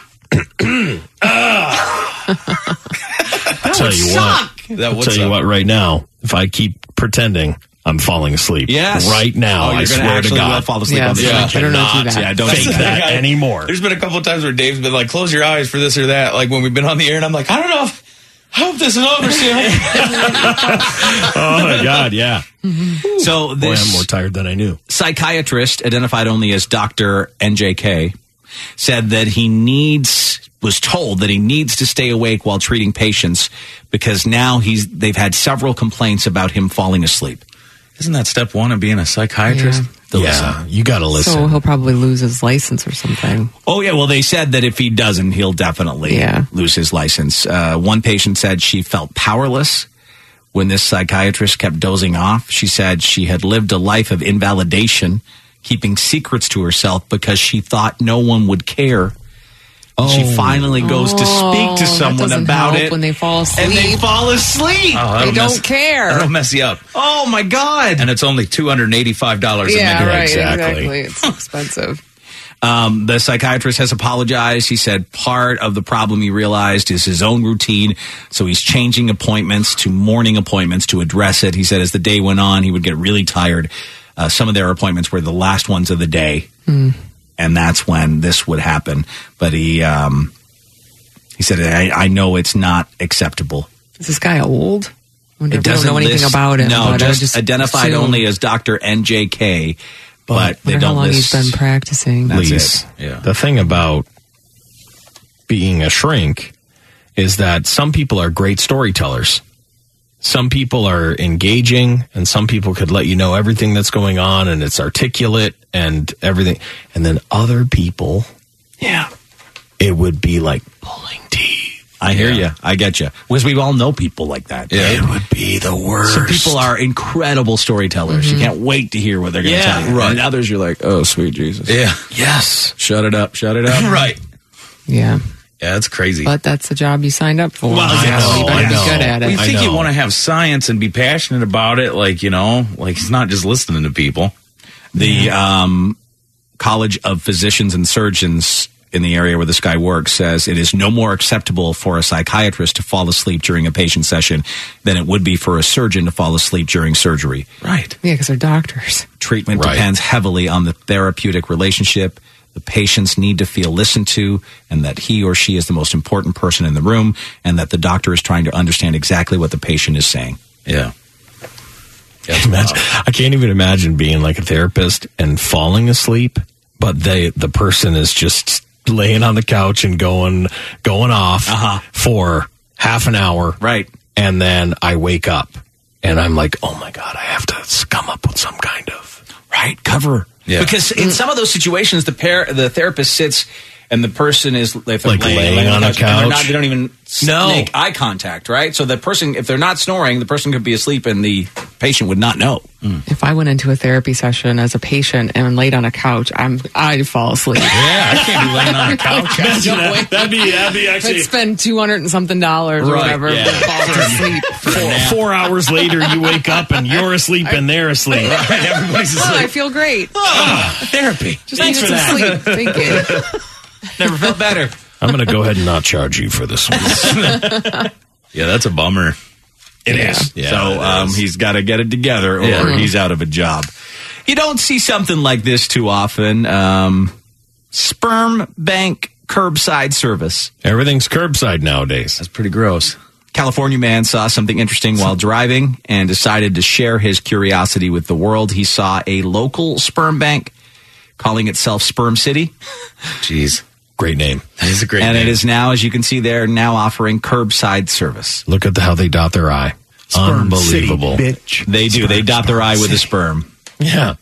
I'll tell you what. That I'll would tell you suck. what. Right now, if I keep pretending I'm falling asleep, Yes. right now, Oh, you're I gonna swear to actually God, will fall asleep Yes. on the Yeah. yeah. Better not do that. Yeah, don't fake do that that. anymore. There's been a couple of times where Dave's been like, close your eyes for this or that. Like when we've been on the air and I'm like, I don't know if, I hope this is over soon. Oh my God, yeah. So Boy, this I'm more tired than I knew. psychiatrist, identified only as Doctor N J K, said that he needs was told that he needs to stay awake while treating patients because now he's they've had several complaints about him falling asleep. Isn't that step one of being a psychiatrist? Yeah. To Yeah, listen. you got to listen. So he'll probably lose his license or something. Oh, yeah. Well, they said that if he doesn't, he'll definitely Yeah. lose his license. Uh, one patient said she felt powerless when this psychiatrist kept dozing off. She said she had lived a life of invalidation, keeping secrets to herself because she thought no one would care. Oh. She finally goes to speak to that someone doesn't about help it. when they fall asleep. And they fall asleep. Oh, They that'll don't mess- care. That'll mess you up. Oh, my God. And it's only two hundred eighty-five dollars yeah, a minute. right. exactly. Exactly. It's expensive. Um, the psychiatrist has apologized. He said part of the problem he realized is his own routine. So he's changing appointments to morning appointments to address it. He said as the day went on, he would get really tired. Uh, some of their appointments were the last ones of the day. Mm. And that's when this would happen. But he, um, he said, I, I know it's not acceptable. Is this guy old? I wonder It if we don't doesn't know anything list- about him. No, but I just, just identified assume- only as Doctor N J K. But they Wonder don't how long list. he's been practicing. That's Please. it. Yeah. The thing about being a shrink is that some people are great storytellers. Some people are engaging, and some people could let you know everything that's going on, and it's articulate and everything. And then other people, Yeah. it would be like pulling teeth. I hear you. I get you. Because we all know people like that. Yeah. It would be the worst. Some people are incredible storytellers. You can't wait to hear what they're going to Yeah, tell you. right. And others, you're like, oh, sweet Jesus. Yeah. Yes. Shut it up. Shut it up. Right. Yeah. Yeah, that's crazy. But that's the job you signed up for. Well, I so know, you better I be know. good at Well, it. you I think you know. want to have science and be passionate about it, like, you know, like he's not just listening to people. The um, College of Physicians and Surgeons in the area where this guy works says it is no more acceptable for a psychiatrist to fall asleep during a patient session than it would be for a surgeon to fall asleep during surgery. Right. Yeah, because they're doctors. Treatment Right. depends heavily on the therapeutic relationship. The patients need to feel listened to, and that he or she is the most important person in the room, and that the doctor is trying to understand exactly what the patient is saying. Yeah. Imagine- I can't even imagine being like a therapist and falling asleep, but they the person is just laying on the couch and going going off Uh-huh. for half an hour, Right. and then I wake up and I'm like, oh my god, I have to come up with some kind of Right, cover. Yeah. Because in some of those situations, the pair, the therapist sits, and the person is if they're Like laying on a and they're couch? not- they don't even No. make eye contact, right? So the person, if they're not snoring, the person could be asleep, and the patient would not know. If I went into a therapy session as a patient and laid on a couch, I'm I'd fall asleep. Yeah, I can't be laying on a couch. No way. That'd be that'd be I'd spend two hundred and something dollars or Right, whatever yeah. to fall asleep. four, four hours later you wake up and you're asleep and they're asleep. Everybody's Oh, I asleep. feel great. Therapy. Just needed some sleep. Thank you. Never felt better. I'm going to go ahead and not charge you for this one. Yeah, that's a bummer. It is. Yeah, so it um, is. he's got to get it together, or Yeah. he's out of a job. You don't see something like this too often. Um, sperm bank curbside service. Everything's curbside nowadays. That's pretty gross. California man saw something interesting while driving and decided to share his curiosity with the world. He saw a local sperm bank calling itself Sperm City. Jeez. Great name. That is a great And name. it is now, as you can see there, now offering curbside service. Look at the, how they dot their I. Sperm City, Unbelievable. bitch. They do. They dot their I with a sperm. Yeah.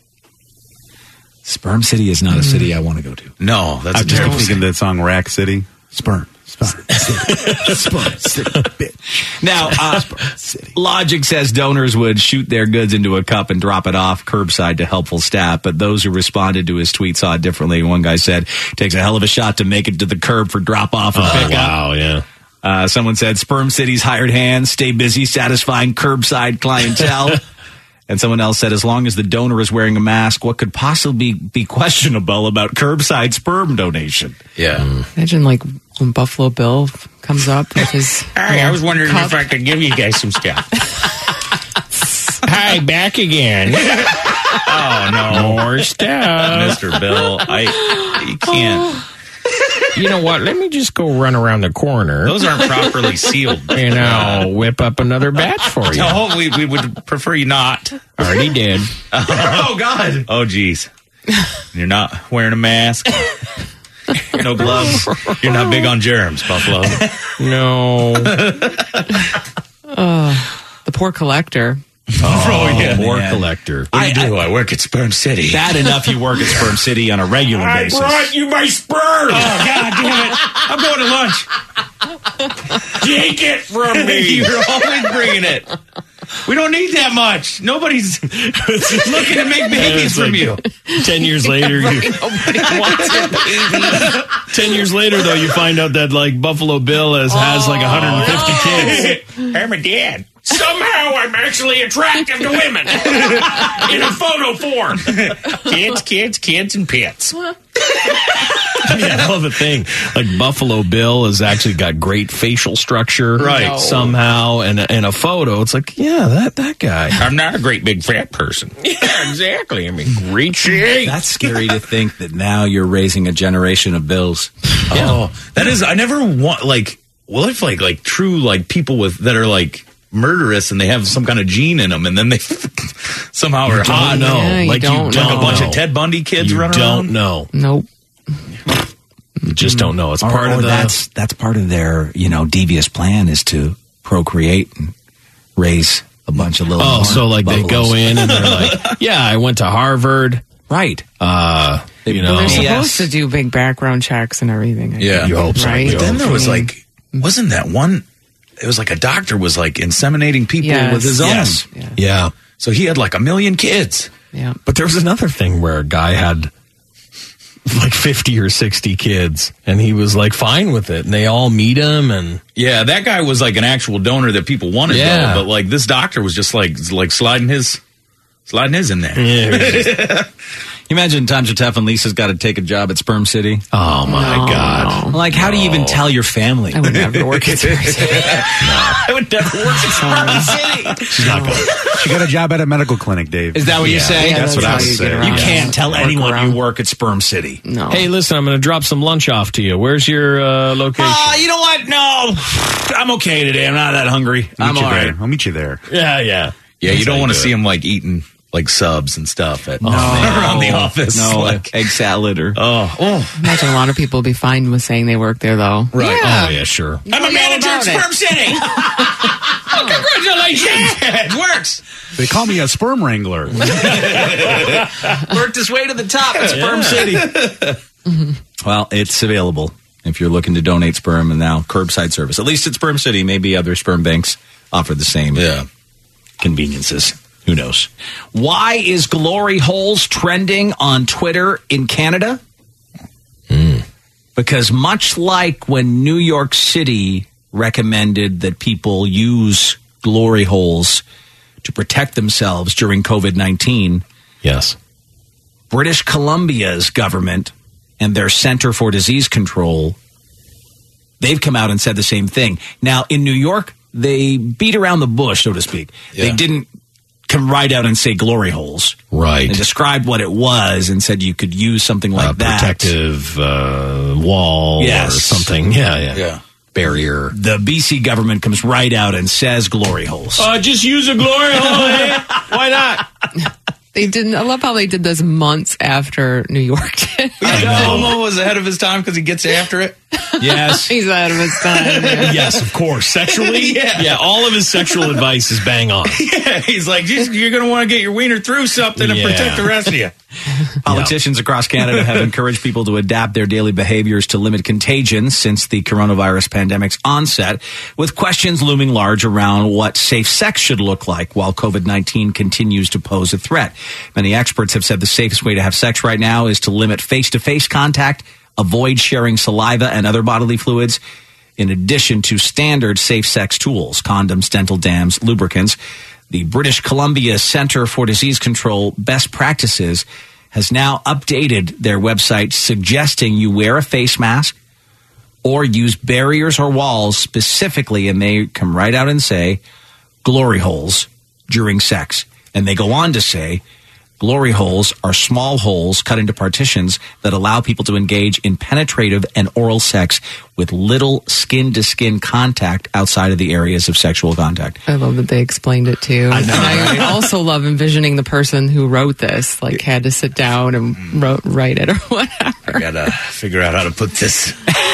Sperm City is not a city I want to go to. No, that's I a just keep terrible thinking of that song Rack City. Sperm. Sperm. Sperm City, bitch. Now, uh, Logic says donors would shoot their goods into a cup and drop it off curbside to helpful staff, but those who responded to his tweet saw it differently. One guy said, takes a hell of a shot to make it to the curb for drop off and Oh, pick up. wow, yeah. Uh, someone said, Sperm City's hired hands stay busy satisfying curbside clientele. And someone else said, as long as the donor is wearing a mask, what could possibly be questionable about curbside sperm donation? Yeah. Imagine like when Buffalo Bill comes up with his. Hey, I was wondering cup. if I could give you guys some stuff. Hi, back again. Oh, no. More stuff. Mister Bill, I you can't. You know what? Let me just go run around the corner. Those aren't properly sealed. And I'll whip up another batch for you. No, we, we would prefer you not. Already did. Oh, God. Oh, geez. You're not wearing a mask. No gloves. You're not big on germs, Buffalo. No. Oh, the poor collector. Oh, yeah. Poor man. collector. What do you do? I, I work at Sperm City. Bad enough you work at Sperm City on a regular basis. you my sperm. Oh, God damn it. I'm going to lunch. Take it from me. You're always bringing it. We don't need that much. Nobody's looking to make babies It's from like you. Ten years later, you, Nobody wants a baby. ten years later, though, you find out that like Buffalo Bill has, has like one hundred fifty kids. I'm a dad. Somehow, I'm actually attractive to women in a photo form. Kids, kids, kids, and pits. Yeah, I love the thing. Like Buffalo Bill has actually got great facial structure, Right. No. Somehow, and in a photo, it's like, yeah, that that guy. I'm not a great big fat person. Yeah, exactly. I mean, great shape. That's scary to think that now you're raising a generation of Bills. Oh, that is. I never want like. Well, if like like true like people with that are like murderous and they have some kind of gene in them, and then they somehow are hot. know. Yeah, you like don't you don't Like a bunch know. of Ted Bundy kids you running don't around. know. Nope. You just don't know. It's Or, part or of the. that's that's part of their, you know, devious plan is to procreate and raise a bunch of little. Oh, more so like they buffaloes. go in and they're like, yeah, I went to Harvard. Right. Uh, you Well, know, they're supposed Yes. to do big background checks and everything. I Yeah. think, You hope so. Right? You But then hope there was Mhm. like, wasn't that one? It was like a doctor was like inseminating people Yes. with his own. Yes. Yeah. yeah. So he had like a million kids. Yeah. But there was another thing where a guy had like fifty or sixty kids and he was like fine with it and they all meet him and Yeah, that guy was like an actual donor that people wanted. Yeah. Though, but like this doctor was just like like sliding his sliding his in there. yeah, You imagine times are tough and Lisa's got to take a job at Sperm City. Oh my No. God! Like, how do you even tell your family? I would never work at Sperm City. I would never work at Sperm City. She's not going. She got a job at a medical clinic, Dave. Is that what yeah. you say? Yeah, that's, that's what I how was you get saying. around. You Yeah. can't tell Work anyone around. you work at Sperm City. No. Hey, listen, I'm going to drop some lunch off to you. Where's your uh, location? Ah, you know what? No, I'm okay today. I'm not that hungry. Meet I'm you all right. there. I'll meet you there. yeah, yeah. Yeah, That's you don't how want to do see it. him like eating like subs and stuff at No. around the office. No, like, egg salad or oh, oh, Imagine a lot of people would be fine with saying they work there, though. right. Yeah. Oh, yeah, sure. I'm a manager at Sperm City. Oh, congratulations! Yeah, it works. They call me a sperm wrangler. Worked his way to the top at Sperm City. Well, it's available if you're looking to donate sperm, and now curbside service. At least at Sperm City. Maybe other sperm banks offer the same Yeah. conveniences. Who knows? Why is glory holes trending on Twitter in Canada? Because much like when New York City recommended that people use glory holes to protect themselves during COVID nineteen, Yes. British Columbia's government and their Center for Disease Control, they've come out and said the same thing. Now, in New York, they beat around the bush, so to speak. Yeah. They didn't come right out and say glory holes. Right. And described what it was and said you could use something like A that. protective uh, wall Yes. or something. Yeah, yeah. Yeah. Barrier. The B C government comes right out and says glory holes. Uh, just use a glory hole, eh? Why not? They didn't. I love how they did this months after New York did. Cuomo was ahead of his time because he gets after it. Yes. He's ahead of his time. Yeah. Yes, of course. Sexually? Yeah. Yeah, all of his sexual advice is bang on. Yeah, he's like, "Just- you're going to want to get your wiener through something and Yeah. protect the rest of you. Politicians across Canada have encouraged people to adapt their daily behaviors to limit contagion since the coronavirus pandemic's onset, with questions looming large around what safe sex should look like while COVID nineteen continues to pose a threat. Many experts have said the safest way to have sex right now is to limit face-to-face contact, avoid sharing saliva and other bodily fluids, in addition to standard safe sex tools, condoms, dental dams, lubricants. The British Columbia Center for Disease Control Best Practices has now updated their website suggesting you wear a face mask or use barriers or walls specifically, and they come right out and say glory holes during sex. And they go on to say glory holes are small holes cut into partitions that allow people to engage in penetrative and oral sex with little skin-to-skin contact outside of the areas of sexual contact. I love that they explained it too. I know, And right? I also love envisioning the person who wrote this, like had to sit down and wrote, write it or whatever. I gotta figure out how to put this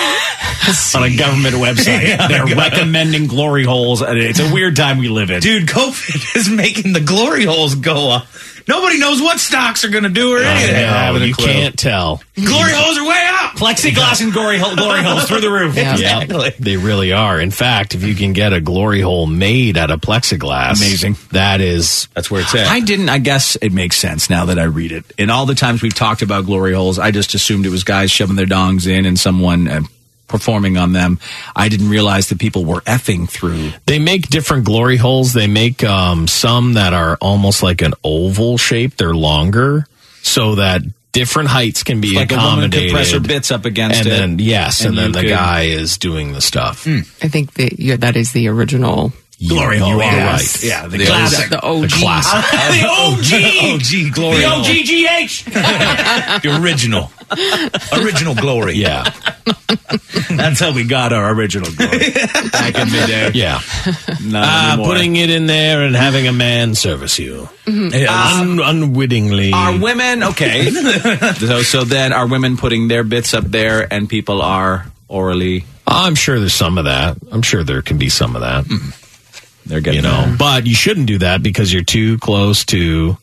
on a government website. Yeah, They're God. recommending glory holes. And it's a weird time we live in. Dude, COVID is making the glory holes go up. Nobody knows what stocks are going to do or anything. Yeah, a you clue. can't tell. Glory holes are way up. Plexiglass and glory, hole, glory holes through the roof. Yeah. Exactly. They really are. In fact, if you can get a glory hole made out of plexiglass, Amazing. That is That's where it's at. I didn't, I guess it makes sense now that I read it. In all the times we've talked about glory holes, I just assumed it was guys shoving their dongs in and someone uh, performing on them. I didn't realize that people were effing through. They make different glory holes. They make um, some that are almost like an oval shape. They're longer, so that different heights can be Like a woman could accommodated. press her bits up against and it. then yes, and, and then you the could- guy is doing the stuff. I think that yeah, that is the original Glory hole. You are Yes. right. Yeah, the, The classic. the O G. The classic. the O G. O G glory The hole. O G G H. The original. Original glory. Yeah, That's how we got our original glory back in the day. yeah. Not Uh, anymore. putting it in there and having a man service you Yeah. Un- unwittingly. Are women okay? so, so then are women putting their bits up there and people are orally? I'm sure there's some of that. I'm sure there can be some of that. They're getting You know, there. but you shouldn't do that because you're too close to.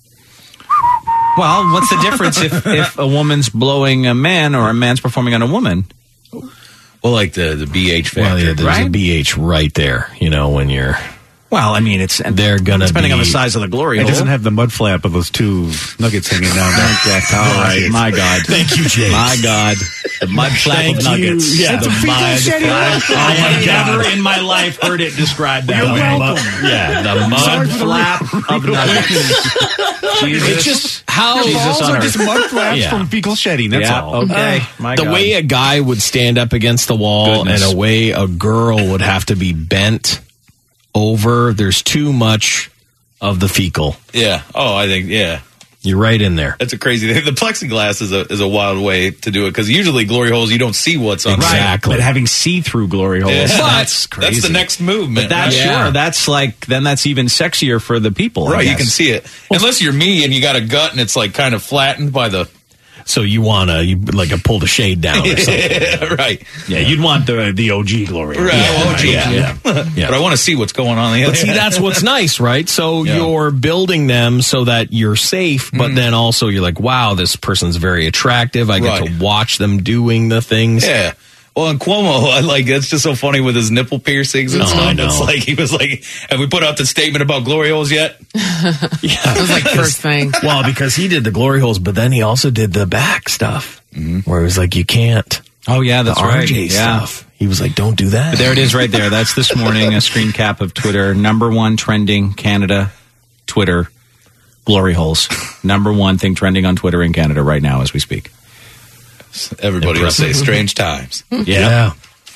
Well, what's the difference if, if a woman's blowing a man or a man's performing on a woman? Well, like the, the B H factor. Well, yeah, there's a right? B H right there. You know, when you're. Well, I mean, it's They're gonna depending be, on the size of the glory It hole. doesn't have the mud flap of those two nuggets hanging down there. All right, my God. Thank you, James. My God. The mud flap Thank of you. nuggets. Yeah, the the fecal mud shedding. flap. Oh, I my have God. never in my life heard it described that You're way. welcome. Yeah, the Sorry mud for the flap of nuggets. Jesus. It's just how Jesus Balls on are earth. just mud flaps Yeah. from fecal shedding. That's Yeah, all. okay. My the God. way a guy would stand up against the wall Goodness. and a way a girl would have to be bent over. There's too much of the fecal. Yeah. Oh, I think, yeah. You're right in there. That's a crazy thing. The plexiglass is a is a wild way to do it because usually glory holes, you don't see what's on Exactly. But having see-through glory holes, Yeah. that's But crazy. that's the next movement. But that's right? sure. That's like then that's even sexier for the people. I Right, you guess. can see it. Unless you're me and you got a gut and it's like kind of flattened by the. So you want to, you like, a pull the shade down or something. Yeah, right. Yeah, you'd want the the O G glory. Right. Yeah, Oh, gee. yeah, yeah. Yeah. But I want to see what's going on. The But other see, that's what's nice, right? So Yeah. you're building them so that you're safe, but then also you're like, wow, this person's very attractive. I get Right. to watch them doing the things. Yeah. Well, and Cuomo, I like it's just so funny with his nipple piercings and Oh, stuff. I know. It's like he was like, "Have we put out the statement about glory holes yet?" Yeah. That was like first thing. Well, because he did the glory holes, but then he also did the back stuff, where it was like, you can't. Oh yeah, that's the right. R J Yeah. stuff. He was like, don't do that. But there it is right there. That's this morning, a screen cap of Twitter. Number one trending Canada, Twitter, glory holes. Number one thing trending on Twitter in Canada right now as we speak. Everybody will say strange times. Yeah.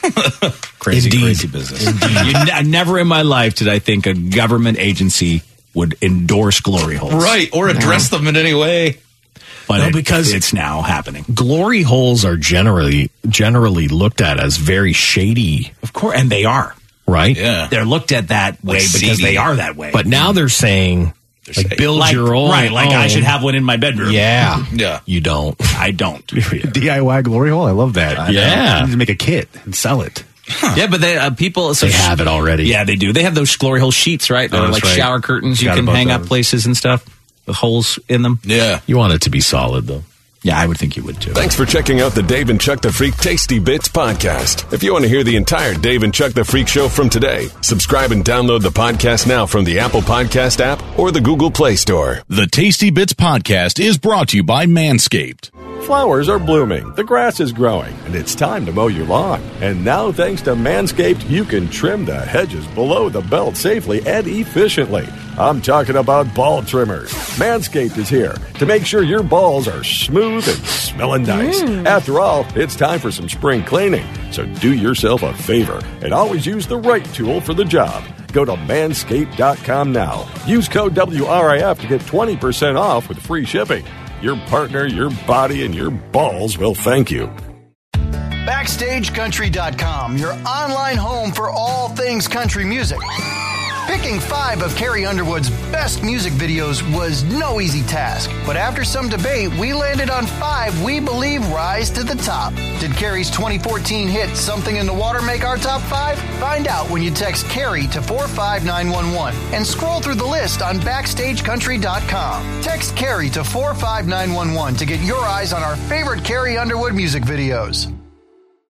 Crazy, Indeed. crazy business. You ne- never in my life did I think a government agency would endorse glory holes. Right, or address them in any way. But No, it- because- it's now happening. Glory holes are generally generally looked at as very shady, Of course, and they are. right? Yeah. They're looked at that way because seedy. they are that way. But now they're saying, like, saying- build like, your own. right, like I own. should have one in my bedroom. Yeah. Yeah. You don't. I don't. D I Y glory hole. I love that. Yeah. You need to make a kit and sell it. Yeah, but they uh, people so They have it already. Yeah, they do. They have those glory hole sheets, right? They're Oh, like that's right. shower curtains. You Forgot can about hang up those. places and stuff with holes in them. Yeah. You want it to be solid, though. Yeah, I would think you would too. Thanks for checking out the Dave and Chuck the Freak Tasty Bits podcast. If you want to hear the entire Dave and Chuck the Freak show from today, subscribe and download the podcast now from the Apple Podcast app or the Google Play Store. The Tasty Bits podcast is brought to you by Manscaped. Flowers are blooming, the grass is growing, and it's time to mow your lawn. And now, thanks to Manscaped, you can trim the hedges below the belt safely and efficiently. I'm talking about ball trimmers. Manscaped is here to make sure your balls are smooth and smelling nice. After all, it's time for some spring cleaning. So do yourself a favor and always use the right tool for the job. Go to manscaped dot com now. Use code W R I F to get twenty percent off with free shipping. Your partner, your body, and your balls will thank you. Backstage Country dot com, your online home for all things country music. Picking five of Carrie Underwood's best music videos was no easy task, but after some debate, we landed on five we believe rise to the top. Did Carrie's twenty fourteen hit Something in the Water make our top five? Find out when you text Carrie to four five nine one one and scroll through the list on Backstage Country dot com. Text Carrie to four five nine one one to get your eyes on our favorite Carrie Underwood music videos.